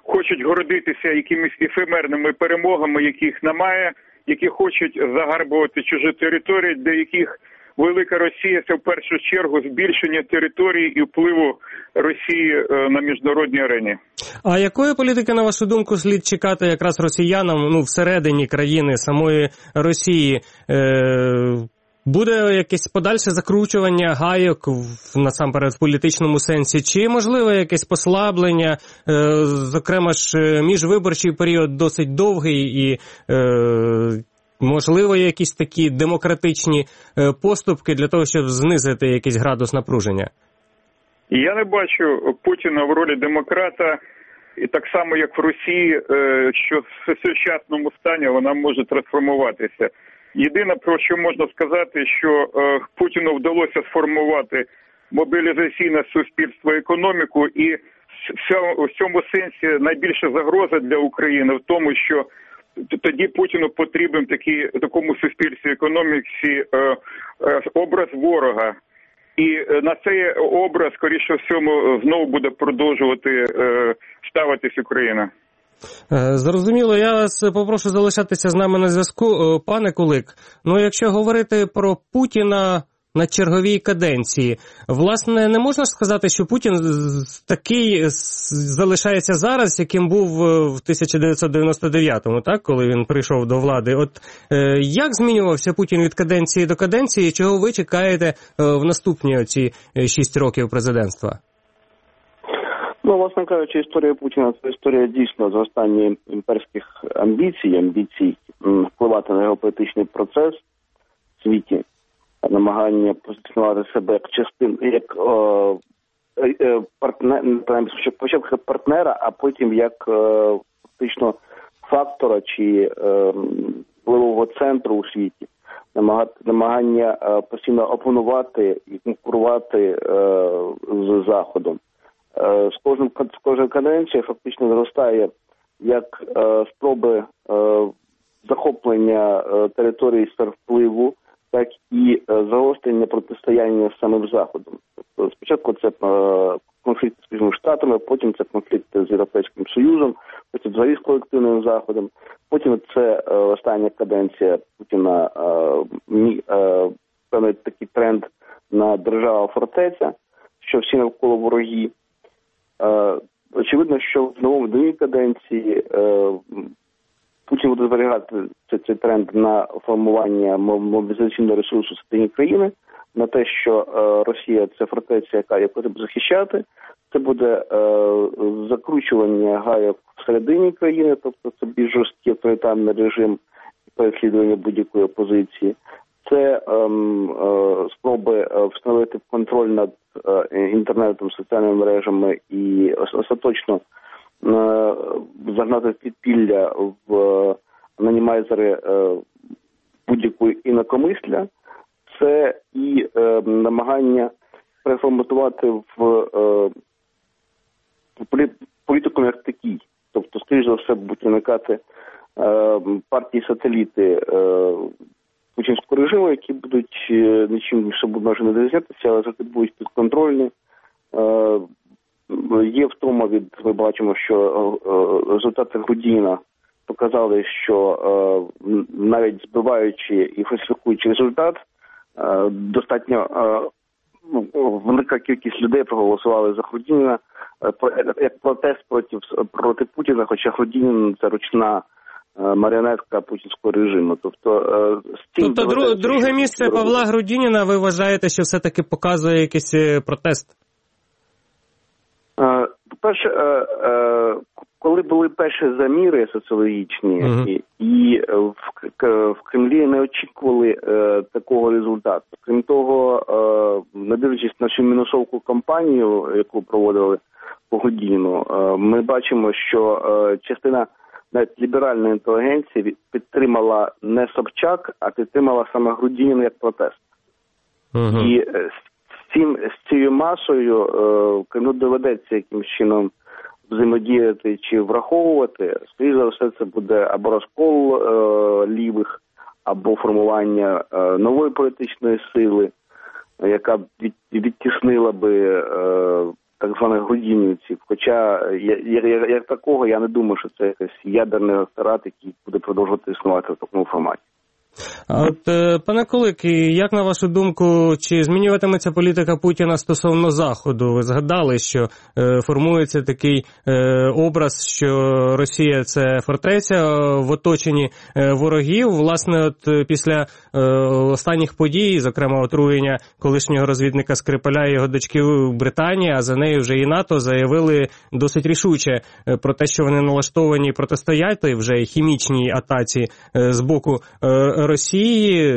хочуть гордитися якимись ефемерними перемогами, яких немає, які хочуть загарбувати чужі території, для яких велика Росія – це в першу чергу збільшення території і впливу Росії на міжнародній арені. А якої політики, на вашу думку, слід чекати якраз росіянам, ну, всередині країни, самої Росії? Е- Буде якесь подальше закручування гайок, насамперед, в політичному сенсі? Чи, можливо, якесь послаблення? Е, зокрема ж, міжвиборчий період досить довгий і, е, можливо, якісь такі демократичні поступки для того, щоб знизити якийсь градус напруження? Я не бачу Путіна в ролі демократа, і так само, як в Росії, що в сучасному стані вона може трансформуватися. Єдине, про що можна сказати, що Путіну вдалося сформувати мобілізаційне суспільство, економіку, і в цьому сенсі найбільша загроза для України в тому, що тоді Путіну потрібен такий, такому суспільстві, економіці образ ворога. І на цей образ, скоріше всього, знову буде продовжувати ставитись Україна. Зрозуміло, я вас попрошу залишатися з нами на зв'язку. Пане Кулик, ну якщо говорити про Путіна на черговій каденції, власне, не можна сказати, що Путін такий залишається зараз, яким був в тисяча дев'ятсот дев'яносто дев'ятому, так, коли він прийшов до влади. От е, як змінювався Путін від каденції до каденції, чого ви чекаєте е, в наступні оці шість років президентства? Ну, власне кажучи, історія Путіна – це історія дійсно зростання імперських амбіцій, амбіцій впливати на геополітичний процес в світі, намагання позиціонувати себе як частин, як о, е, партнер, спочатку як партнера, а потім як е, фактично фактора чи е, впливового центру у світі. Намагання е, постійно опанувати і конкурувати е, з Заходом. З кожним з кожної каденції фактично зростає як е, спроби е, захоплення е, території сфер впливу, так і е, загострення протистояння з самим Заходом. Тобто, спочатку це е, конфлікт з Сполученими Штатами, потім це конфлікт з Європейським Союзом, потім взагалі з колективним Заходом, потім це е, остання каденція Путіна, е, е, певний такий тренд на держава-фортеця, що всі навколо вороги. Uh, очевидно, що в новому новій каденції uh, Путін буде зберігати цей, цей тренд на формування мобілізаційного ресурсу всередині країни, на те, що uh, Росія – це фортеця, яка яку треба захищати. Це буде uh, закручування гайок всередині країни, тобто це більш жорсткий авторитарний режим переслідування будь-якої опозиції. Це ем, е, спроби е, встановити контроль над е, інтернетом, соціальними мережами і остаточно е, загнати в підпілля в е, анонімайзери е, будь-якої інакомисля. Це і е, намагання переформатувати в е, політику як такий. Тобто, скоріш за все, будуть виникати е, партії-сателіти е, путінського режиму, які будуть нічим може не відрізнятися, але завжди будуть підконтрольні. Е, є втома від, ми бачимо, що е, результати Грудіна показали, що е, навіть збиваючи і фальсифікуючи результат, е, достатньо е, велика кількість людей проголосували за Грудіна е, як протест проти, проти Путіна, хоча Грудінін – це ручна маріонетка путінського режиму. Тобто, з цим тобто друг, друге місце що... Павла Грудініна, ви вважаєте, що все-таки показує якийсь протест? По-перше, коли були перші заміри соціологічні, uh-huh. і, і в, в Кремлі не очікували такого результату. Крім того, не дивлячись на всю мінусовку кампанію, яку проводили по Грудініну, ми бачимо, що частина навіть ліберальної інтелігенції підтримала не Собчак, а підтримала саме Грудінін як протест. Uh-huh. І з, цим, з цією масою е, Кремлю доведеться якимось чином взаємодіяти чи враховувати. Скоріше за все, це буде або розкол е, лівих, або формування е, нової політичної сили, яка від, відтіснила би е, так званих грудинівців. Хоча як, як, як такого я не думаю, що це якийсь ядерний електорат, який буде продовжувати існувати в такому форматі. А от, пане Кулик, як на вашу думку, чи змінюватиметься політика Путіна стосовно Заходу? Ви згадали, що е, формується такий е, образ, що Росія – це фортеця в оточенні е, ворогів. Власне, от після е, останніх подій, зокрема отруєння колишнього розвідника Скрипаля і його дочки в Британії, а за нею вже і НАТО, заявили досить рішуче про те, що вони налаштовані протистояти вже хімічній атаці е, з боку е, Росії.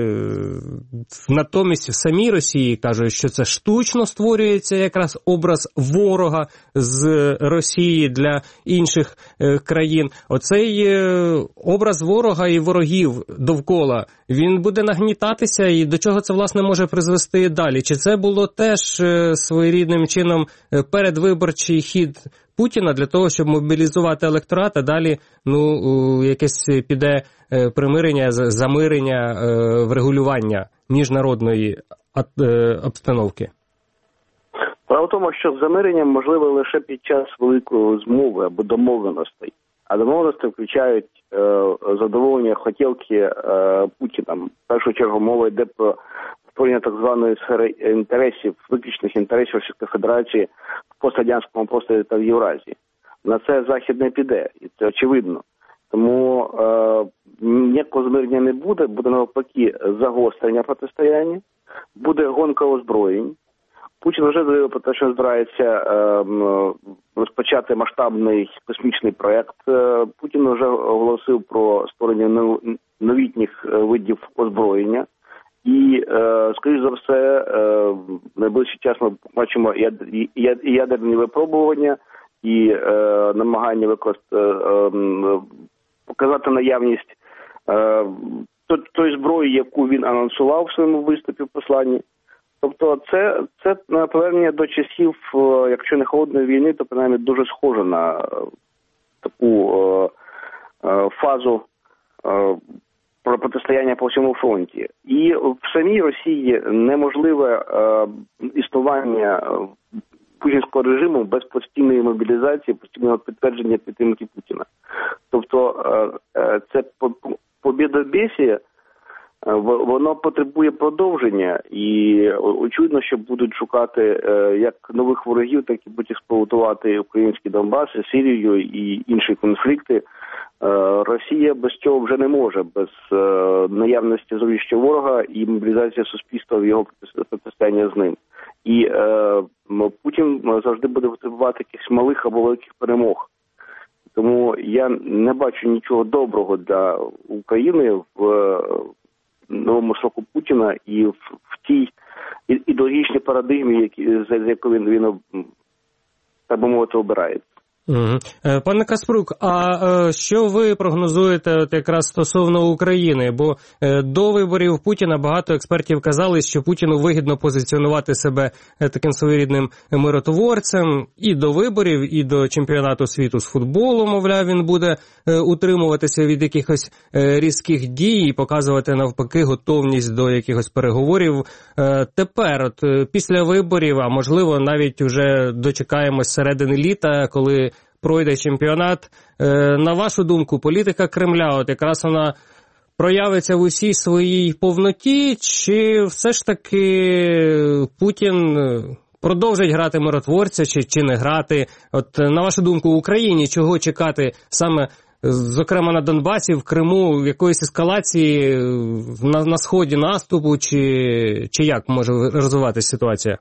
Натомість в самій Росії кажуть, що це штучно створюється якраз образ ворога з Росії для інших країн. Оцей образ ворога і ворогів довкола, він буде нагнітатися, і до чого це, власне, може призвести далі? Чи це було теж своєрідним чином передвиборчий хід Путіна для того, щоб мобілізувати електорат, а далі ну, якесь піде примирення, замирення, врегулювання міжнародної обстановки? Справа в тому, що замирення можливе лише під час великої змови або домовленостей. А домовленості включають е, задоволення хотілки е, Путіна. В першу чергу мова йде про створення так званої сфери інтересів, виключних інтересів Російської Федерації в пострадянському просторі та в Євразії. На це Захід не піде, і це очевидно. Тому е, ніякого змирення не буде, буде навпаки загострення протистояння, буде гонка озброєнь. Путін вже заявив про те, що збирається е, розпочати масштабний космічний проєкт. Е, Путін вже оголосив про створення новітніх видів озброєння. І, е, скоріш за все, е, в найближчий час ми бачимо і ядерні випробування, і е, намагання використати, е, показати наявність е, тої зброї, яку він анонсував в своєму виступі в посланні. Тобто це, це повернення до часів, якщо не холодної війни, то принаймні дуже схоже на таку е, е, фазу е, про протистояння по всьому фронті. І в самій Росії неможливе е, існування путінського режиму без постійної мобілізації, постійного підтвердження підтримки Путіна. Тобто е, е, це побєдобєсія, воно потребує продовження, і очевидно, що будуть шукати як нових ворогів, так і будуть експлуатувати український Донбас, Сирію і інші конфлікти. Росія без цього вже не може, без наявності зовнішнього ворога і мобілізації суспільства в його протистояння з ним. І е, Путін завжди буде потребувати якихось малих або великих перемог. Тому я не бачу нічого доброго для України в новому сроку Путіна і в, в тій ідеологічній парадигмі, які, за якою він, він, так би мовити, обирається. Угу. Пане Каспрук, а що ви прогнозуєте от якраз стосовно України? Бо до виборів Путіна багато експертів казали, що Путіну вигідно позиціонувати себе таким своєрідним миротворцем і до виборів, і до чемпіонату світу з футболу, мовляв, він буде утримуватися від якихось різких дій і показувати навпаки готовність до якихось переговорів. Тепер, от після виборів, а можливо навіть вже дочекаємось середини літа, коли пройде чемпіонат. На вашу думку, політика Кремля, от якраз вона проявиться в усій своїй повноті, чи все ж таки Путін продовжить грати миротворця, чи, чи не грати? От на вашу думку, Україні чого чекати саме, зокрема на Донбасі, в Криму, якоїсь ескалації на, на сході наступу, чи, чи як може розвиватися ситуація?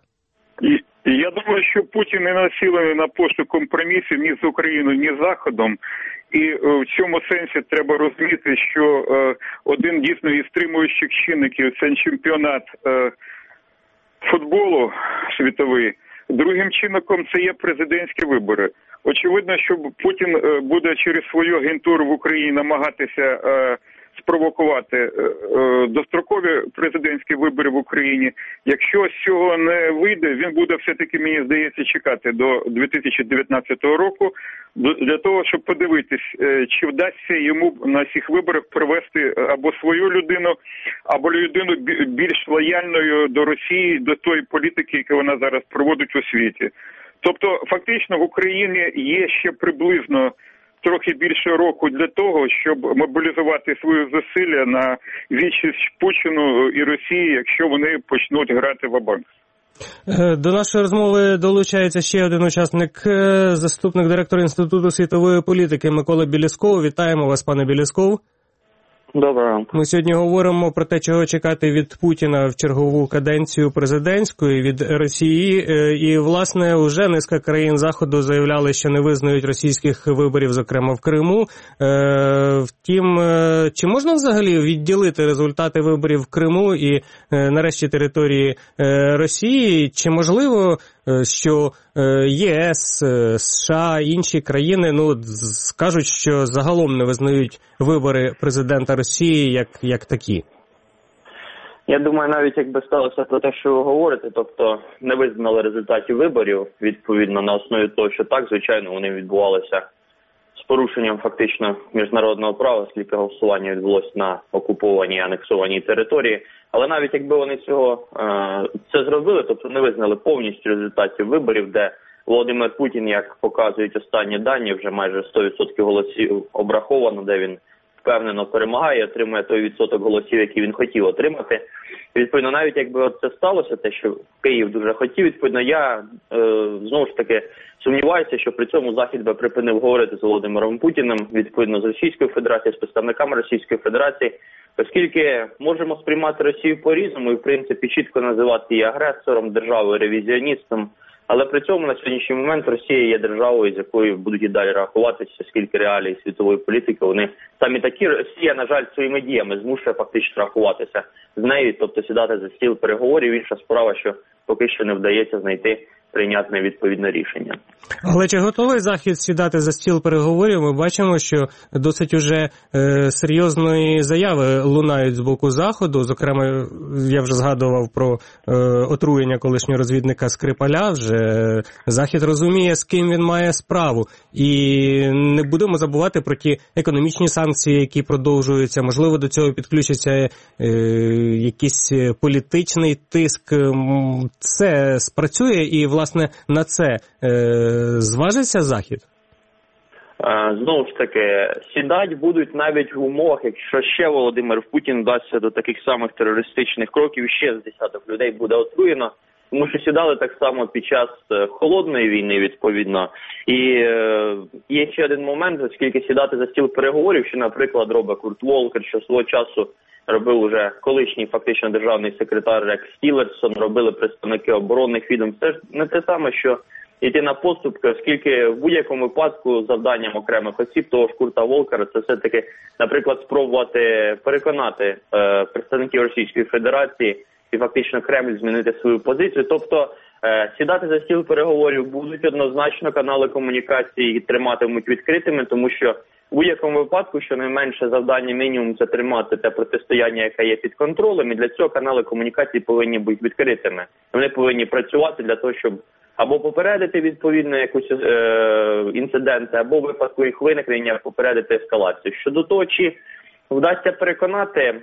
Я думаю, що Путін не націлений на пошук компромісів ні з Україною, ні з Заходом. І в цьому сенсі треба розуміти, що е, один дійсно із стримуючих чинників – це чемпіонат е, футболу світовий. Другим чинником це є президентські вибори. Очевидно, що Путін е, буде через свою агентуру в Україні намагатися е, спровокувати е, е, дострокові президентські вибори в Україні. Якщо з цього не вийде, він буде все-таки, мені здається, чекати до дві тисячі дев'ятнадцятого року для того, щоб подивитись, е, чи вдасться йому на цих виборах привести або свою людину, або людину більш лояльною до Росії, до тої політики, яку вона зараз проводить у світі. Тобто, фактично, в Україні є ще приблизно трохи більше року для того, щоб мобілізувати свої зусилля на відсіч Путіну і Росії, якщо вони почнуть грати ва-банк. До нашої розмови долучається ще один учасник, заступник директора Інституту світової політики Микола Білєсков. Вітаємо вас, пане Білєсков. Доброго. Ми сьогодні говоримо про те, чого чекати від Путіна в чергову каденцію президентської, від Росії. І, власне, вже низка країн Заходу заявляли, що не визнають російських виборів, зокрема в Криму. Втім, чи можна взагалі відділити результати виборів в Криму і, нарешті, території Росії? Чи можливо, що ЄС, США, інші країни, ну, скажуть, що загалом не визнають вибори президента Росії як, як такі? Я думаю, навіть якби сталося про те, що ви говорите, тобто не визнали результатів виборів, відповідно, на основі того, що так, звичайно, вони відбувалися з порушенням фактично міжнародного права, оскільки голосування відбулося на окупованій і анексованій території. Але навіть якби вони цього е, це зробили, тобто не визнали повністю результатів виборів, де Володимир Путін, як показують останні дані, вже майже сто відсотків голосів обраховано, де він впевнено перемагає, отримує той відсоток голосів, який він хотів отримати. І, відповідно, навіть якби от це сталося, те, що Київ дуже хотів, відповідно, я е, знову ж таки сумніваюся, що при цьому Захід би припинив говорити з Володимиром Путіним, відповідно, з Російською Федерацією, з представниками Російської Федерації, оскільки можемо сприймати Росію по-різному і, в принципі, чітко називати її агресором, державою, ревізіоністом, але при цьому на сьогоднішній момент Росія є державою, з якою будуть і далі рахуватися, оскільки реалії світової політики, вони самі такі. Росія, на жаль, своїми діями змушує фактично рахуватися з нею, тобто сідати за стіл переговорів. Інша справа, що поки що не вдається знайти прийнятне відповідне рішення. Але чи готовий Захід сідати за стіл переговорів? Ми бачимо, що досить уже е, серйозної заяви лунають з боку Заходу. Зокрема, я вже згадував про е, отруєння колишнього розвідника Скрипаля. Вже Захід розуміє, з ким він має справу. І не будемо забувати про ті економічні санкції, які продовжуються. Можливо, до цього підключиться е, якийсь політичний тиск. Це спрацює і, власне, на це е, зважиться Захід? Знову ж таки, сідати будуть навіть в умовах, якщо ще Володимир Путін вдасться до таких самих терористичних кроків, ще з десяток людей буде отруєно, тому що сідали так само під час холодної війни, відповідно. І е, є ще один момент, оскільки сідати за стіл переговорів, що, наприклад, робить Курт Волкер, що свого часу робив уже колишній фактично державний секретар Рекс Тіллерсон, робили представники оборонних відомств. Це ж не те саме, що йти на поступки, оскільки в будь-якому випадку завданням окремих осіб того ж Курта Волкера це все-таки, наприклад, спробувати переконати е, представників Російської Федерації і фактично Кремль змінити свою позицію. Тобто е, сідати за стіл переговорів будуть однозначно, канали комунікації триматимуть відкритими, тому що у будь-якому випадку, щонайменше завдання мінімум це тримати те протистояння, яке є під контролем, і для цього канали комунікації повинні бути відкритими. Вони повинні працювати для того, щоб або попередити відповідно якусь е, інциденти, або в випадку їх виникнення попередити ескалацію. Щодо того, чи вдасться переконати, е,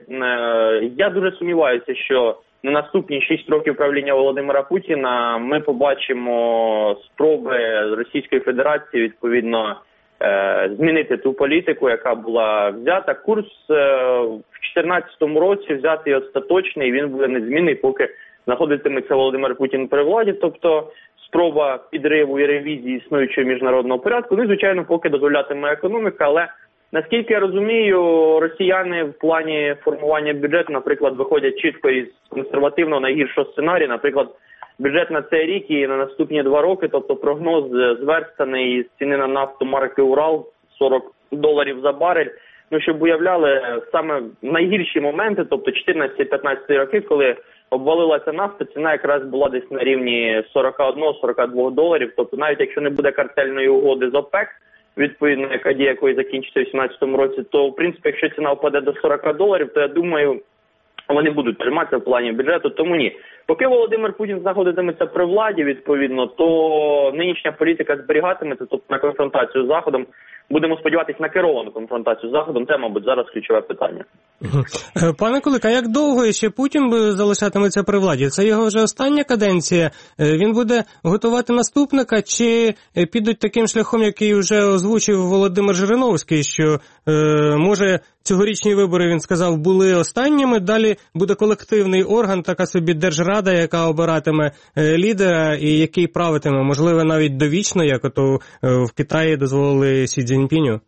я дуже сумніваюся, що на наступні шість років правління Володимира Путіна ми побачимо спроби Російської Федерації відповідно змінити ту політику, яка була взята. Курс в дві тисячі чотирнадцятому році взятий остаточний, він буде незмінний, поки знаходитиметься Володимир Путін при владі, тобто спроба підриву і ревізії існуючого міжнародного порядку, ну і, звичайно, поки дозволятиме економіка, але наскільки я розумію, росіяни в плані формування бюджету, наприклад, виходять чітко із консервативного найгіршого сценарію, наприклад, бюджет на цей рік і на наступні два роки, тобто прогноз зверстаний з ціни на нафту марки Урал сорок доларів за барель. Ну, щоб уявляли, саме найгірші моменти, тобто чотирнадцятий-п'ятнадцятий роки, коли обвалилася нафта, ціна якраз була десь на рівні сорок один - сорок два доларів. Тобто навіть якщо не буде картельної угоди з ОПЕК, відповідно, яка дія якої закінчиться у дві тисячі вісімнадцятому році, то, в принципі, якщо ціна впаде до сорока доларів, то, я думаю, вони будуть триматися в плані бюджету, тому ні. Поки Володимир Путін знаходитиметься при владі, відповідно, то нинішня політика зберігатиметься, тобто на конфронтацію з Заходом. Будемо сподіватися на керовану конфронтацію з Заходом. Це, мабуть, зараз ключове питання. Пане Кулик, а як довго ще Путін залишатиметься при владі? Це його вже остання каденція? Він буде готувати наступника, чи підуть таким шляхом, який вже озвучив Володимир Жириновський, що, е, може, цьогорічні вибори, він сказав, були останніми, далі буде колективний орган, така собі держрада, яка обиратиме лідера і який правитиме, можливо, навіть довічно, як ото в Китаї дозволили Сі Цзіньпіню?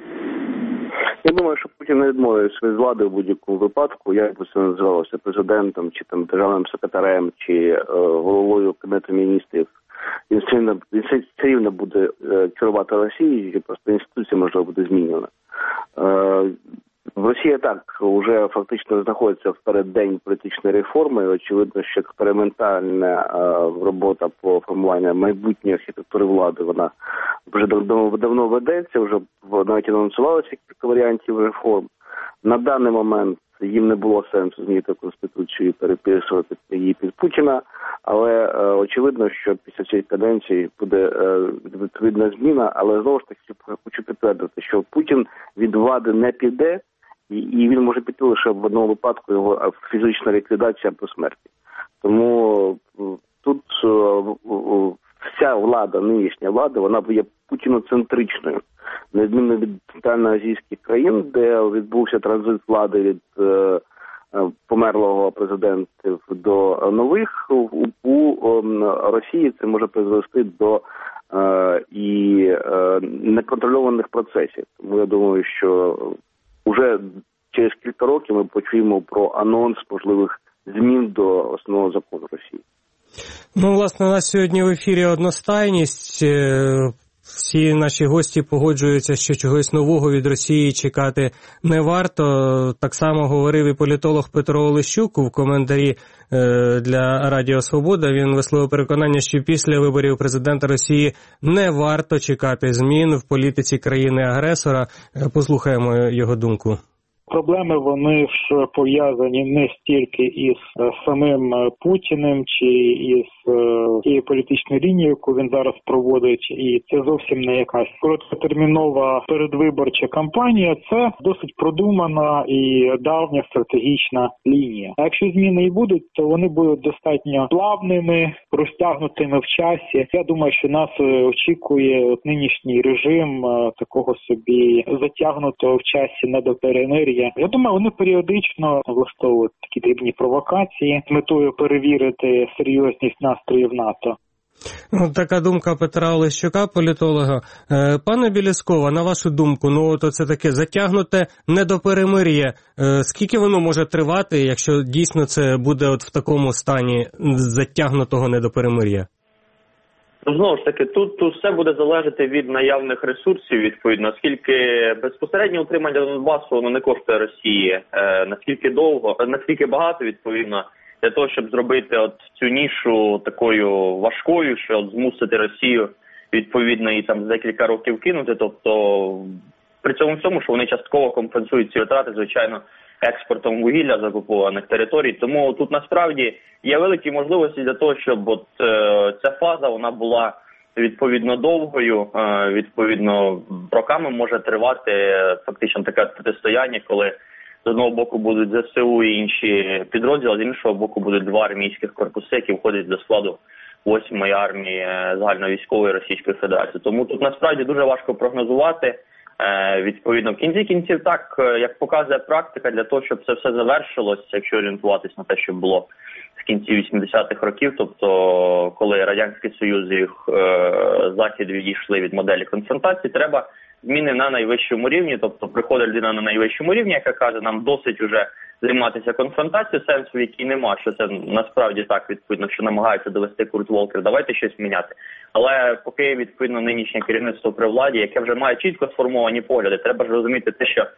Я думаю, що Путін не відмовився від влади в будь-якому випадку, як би це називалося, президентом, чи там державним секретарем, чи е, головою Кабінету міністрів. Він все рівно, він все рівно буде е, керувати Росією, просто інституція, можливо, буде змінена. Е, Росія так вже фактично знаходиться в переддень політичної реформи. Очевидно, що експериментальна е, робота по формуванню майбутньої архітектури влади, вона вже давно, давно ведеться, вже навіть анонсувалося кілька варіантів реформ. На даний момент їм не було сенсу змінити Конституцію і переписувати її під Путіна, але е, очевидно, що після цієї каденції буде е, відповідна зміна, але знову ж таки хочу підтвердити, що Путін від влади не піде, і, і він може піти лише в одному випадку, його фізична ліквідація по смерті. Тому тут е, вся влада, нинішня влада, вона є путіноцентричною. На відміну від центральноазійських країн, де відбувся транзит влади від е, померлого президента до нових, у, у Росії це може призвести до е, і е, неконтрольованих процесів. Тому я думаю, що вже через кілька років ми почуємо про анонс можливих змін до основного закону Росії. Ну, власне, у нас сьогодні в ефірі одностайність. Всі наші гості погоджуються, що чогось нового від Росії чекати не варто. Так само говорив і політолог Петро Олещук у коментарі для Радіо Свобода. Він висловив переконання, що після виборів президента Росії не варто чекати змін в політиці країни-агресора. Послухаємо його думку. Проблеми, вони ж пов'язані не стільки із самим Путіним чи із тією політичною лінією, яку він зараз проводить, і це зовсім не якась короткотермінова передвиборча кампанія, це досить продумана і давня стратегічна лінія. А якщо зміни і будуть, то вони будуть достатньо плавними, розтягнутими в часі. Я думаю, що нас очікує от нинішній режим такого собі затягнутого в часі недоперемир'я. Я думаю, вони періодично влаштовують такі дрібні провокації з метою перевірити серйозність настроїв НАТО. Така думка Петра Олещука, політолога. Пане Білєскова, на вашу думку, ну от це таке затягнуте недоперемир'я. Скільки воно може тривати, якщо дійсно це буде от в такому стані затягнутого недоперемир'я? Знову ж таки, тут, тут все буде залежати від наявних ресурсів, відповідно, оскільки безпосереднє утримання Донбасу воно не коштує Росії, е, наскільки довго, наскільки багато, відповідно, для того, щоб зробити от цю нішу такою важкою, що от змусити Росію, відповідно, і там декілька років кинути, тобто при цьому всьому, що вони частково компенсують ці витрати, звичайно, експортом вугілля з окупованих територій. Тому тут насправді є великі можливості для того, щоб от, е, ця фаза вона була відповідно довгою, е, відповідно роками може тривати фактично таке протистояння, коли з одного боку будуть Зе Се У і інші підрозділи, а з іншого боку будуть два армійських корпуси, які входять до складу восьмої армії загальновійськової Російської Федерації. Тому тут насправді дуже важко прогнозувати. Відповідно, в кінці кінців, так, як показує практика, для того, щоб це все завершилось, якщо орієнтуватись на те, що було в кінці вісімдесятих років, тобто коли Радянський Союз і е, Захід відійшли від моделі конфронтації, треба зміни на найвищому рівні, тобто приходить людина на найвищому рівні, яка каже, нам досить уже займатися конфронтацією, сенсу в якій нема, що це насправді так, відповідно, що намагається довести Курт Волкер, давайте щось міняти. Але поки, відповідно, нинішнє керівництво при владі, яке вже має чітко сформовані погляди, треба ж розуміти те, що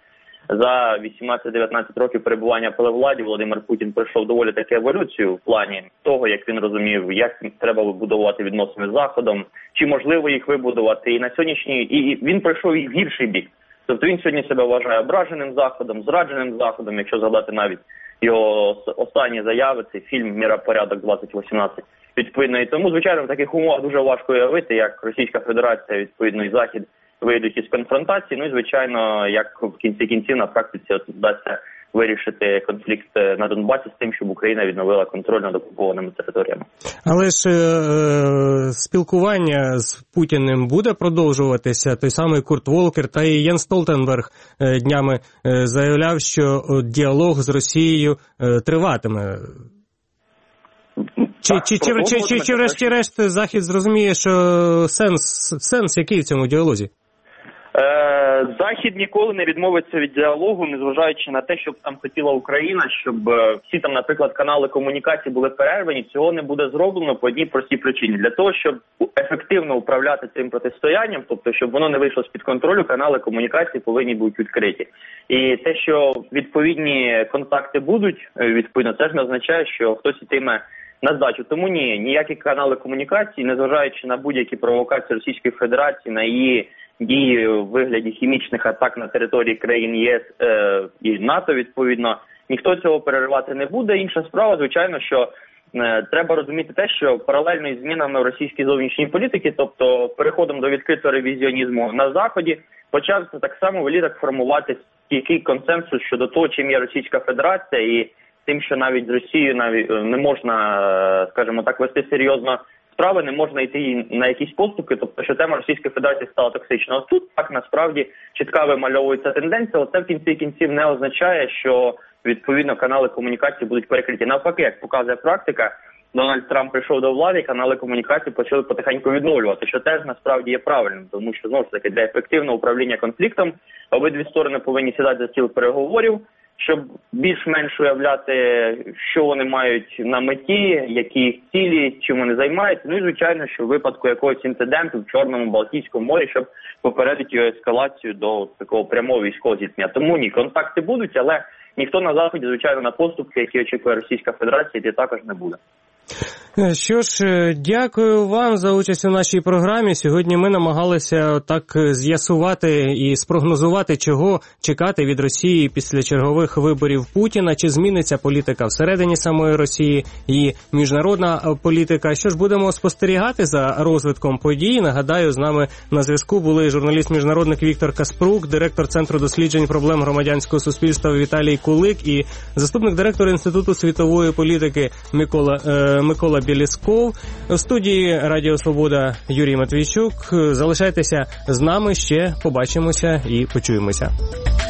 за вісімнадцять-дев'ятнадцять років перебування при владі Володимир Путін пройшов доволі таку еволюцію в плані того, як він розумів, як треба вибудовувати відносини з Заходом, чи можливо їх вибудувати. І на сьогоднішній і він пройшов і в гірший бік. Тобто він сьогодні себе вважає ображеним Заходом, зрадженим Заходом, якщо згадати навіть його останні заяви, цей фільм «Міропорядок двадцять вісімнадцять». Відповідно, і тому, звичайно, в таких умовах дуже важко уявити, як Російська Федерація, відповідно, і Захід вийдуть із конфронтації. Ну і, звичайно, як в кінці кінців на практиці от вдасться вирішити конфлікт на Донбасі з тим, щоб Україна відновила контроль над окупованими територіями. Але ж е- спілкування з Путіним буде продовжуватися. Той самий Курт Волкер та і Єнс Столтенберг е- днями е- заявляв, що діалог з Росією е- триватиме. Чи, так, чи, чи, чи, чи, чи врешті-решт Захід зрозуміє, що сенс, сенс який в цьому діалозі? Захід ніколи не відмовиться від діалогу, незважаючи на те, що б там хотіла Україна, щоб всі там, наприклад, канали комунікації були перервані. Цього не буде зроблено по одній простій причині. Для того, щоб ефективно управляти цим протистоянням, тобто, щоб воно не вийшло з-під контролю, канали комунікації повинні бути відкриті. І те, що відповідні контакти будуть, відповідно, це ж не означає, що хтось йтиме на здачу. Тому ні, ніякі канали комунікації, незважаючи на будь-які провокації Російської Федерації, на її дії в вигляді хімічних атак на території країн ЄС е, і НАТО, відповідно, ніхто цього переривати не буде. Інша справа, звичайно, що е, треба розуміти те, що паралельно із змінами в російській зовнішній політиці, тобто переходом до відкритого ревізіонізму на Заході, почався так само в елітах формуватися стійкий консенсус щодо того, чим є Російська Федерація, і тим, що навіть з Росією навіть не можна, скажімо так, вести серйозно справи, не можна йти на якісь поступки, тобто, що тема Російської Федерації стала токсичною. Тут так насправді чітка вимальовується тенденція, але це в кінці кінців не означає, що відповідно канали комунікації будуть перекриті. Навпаки, як показує практика, Дональд Трамп прийшов до влади, і канали комунікації почали потихеньку відновлювати, що теж насправді є правильним, тому що, знову ж таки, для ефективного управління конфліктом обидві сторони повинні сідати за стіл переговорів, щоб більш-менш уявляти, що вони мають на меті, які їх цілі, чим вони займаються. Ну і, звичайно, що в випадку якогось інциденту в Чорному, Балтійському морі, щоб попередити його ескалацію до такого прямого військового зіткнення. Тому ні, контакти будуть, але ніхто на Заході, звичайно, на поступки, які очікує Російська Федерація, йти також не буде. Що ж, дякую вам за участь у нашій програмі. Сьогодні ми намагалися так з'ясувати і спрогнозувати, чого чекати від Росії після чергових виборів Путіна, чи зміниться політика всередині самої Росії і міжнародна політика. Що ж, будемо спостерігати за розвитком подій. Нагадаю, з нами на зв'язку були журналіст-міжнародник Віктор Каспрук, директор Центру досліджень проблем громадянського суспільства Віталій Кулик і заступник директора Інституту світової політики Микола е, Микола Білісков. В студії Радіо Свобода Юрій Матвійчук. Залишайтеся з нами, ще побачимося і почуємося.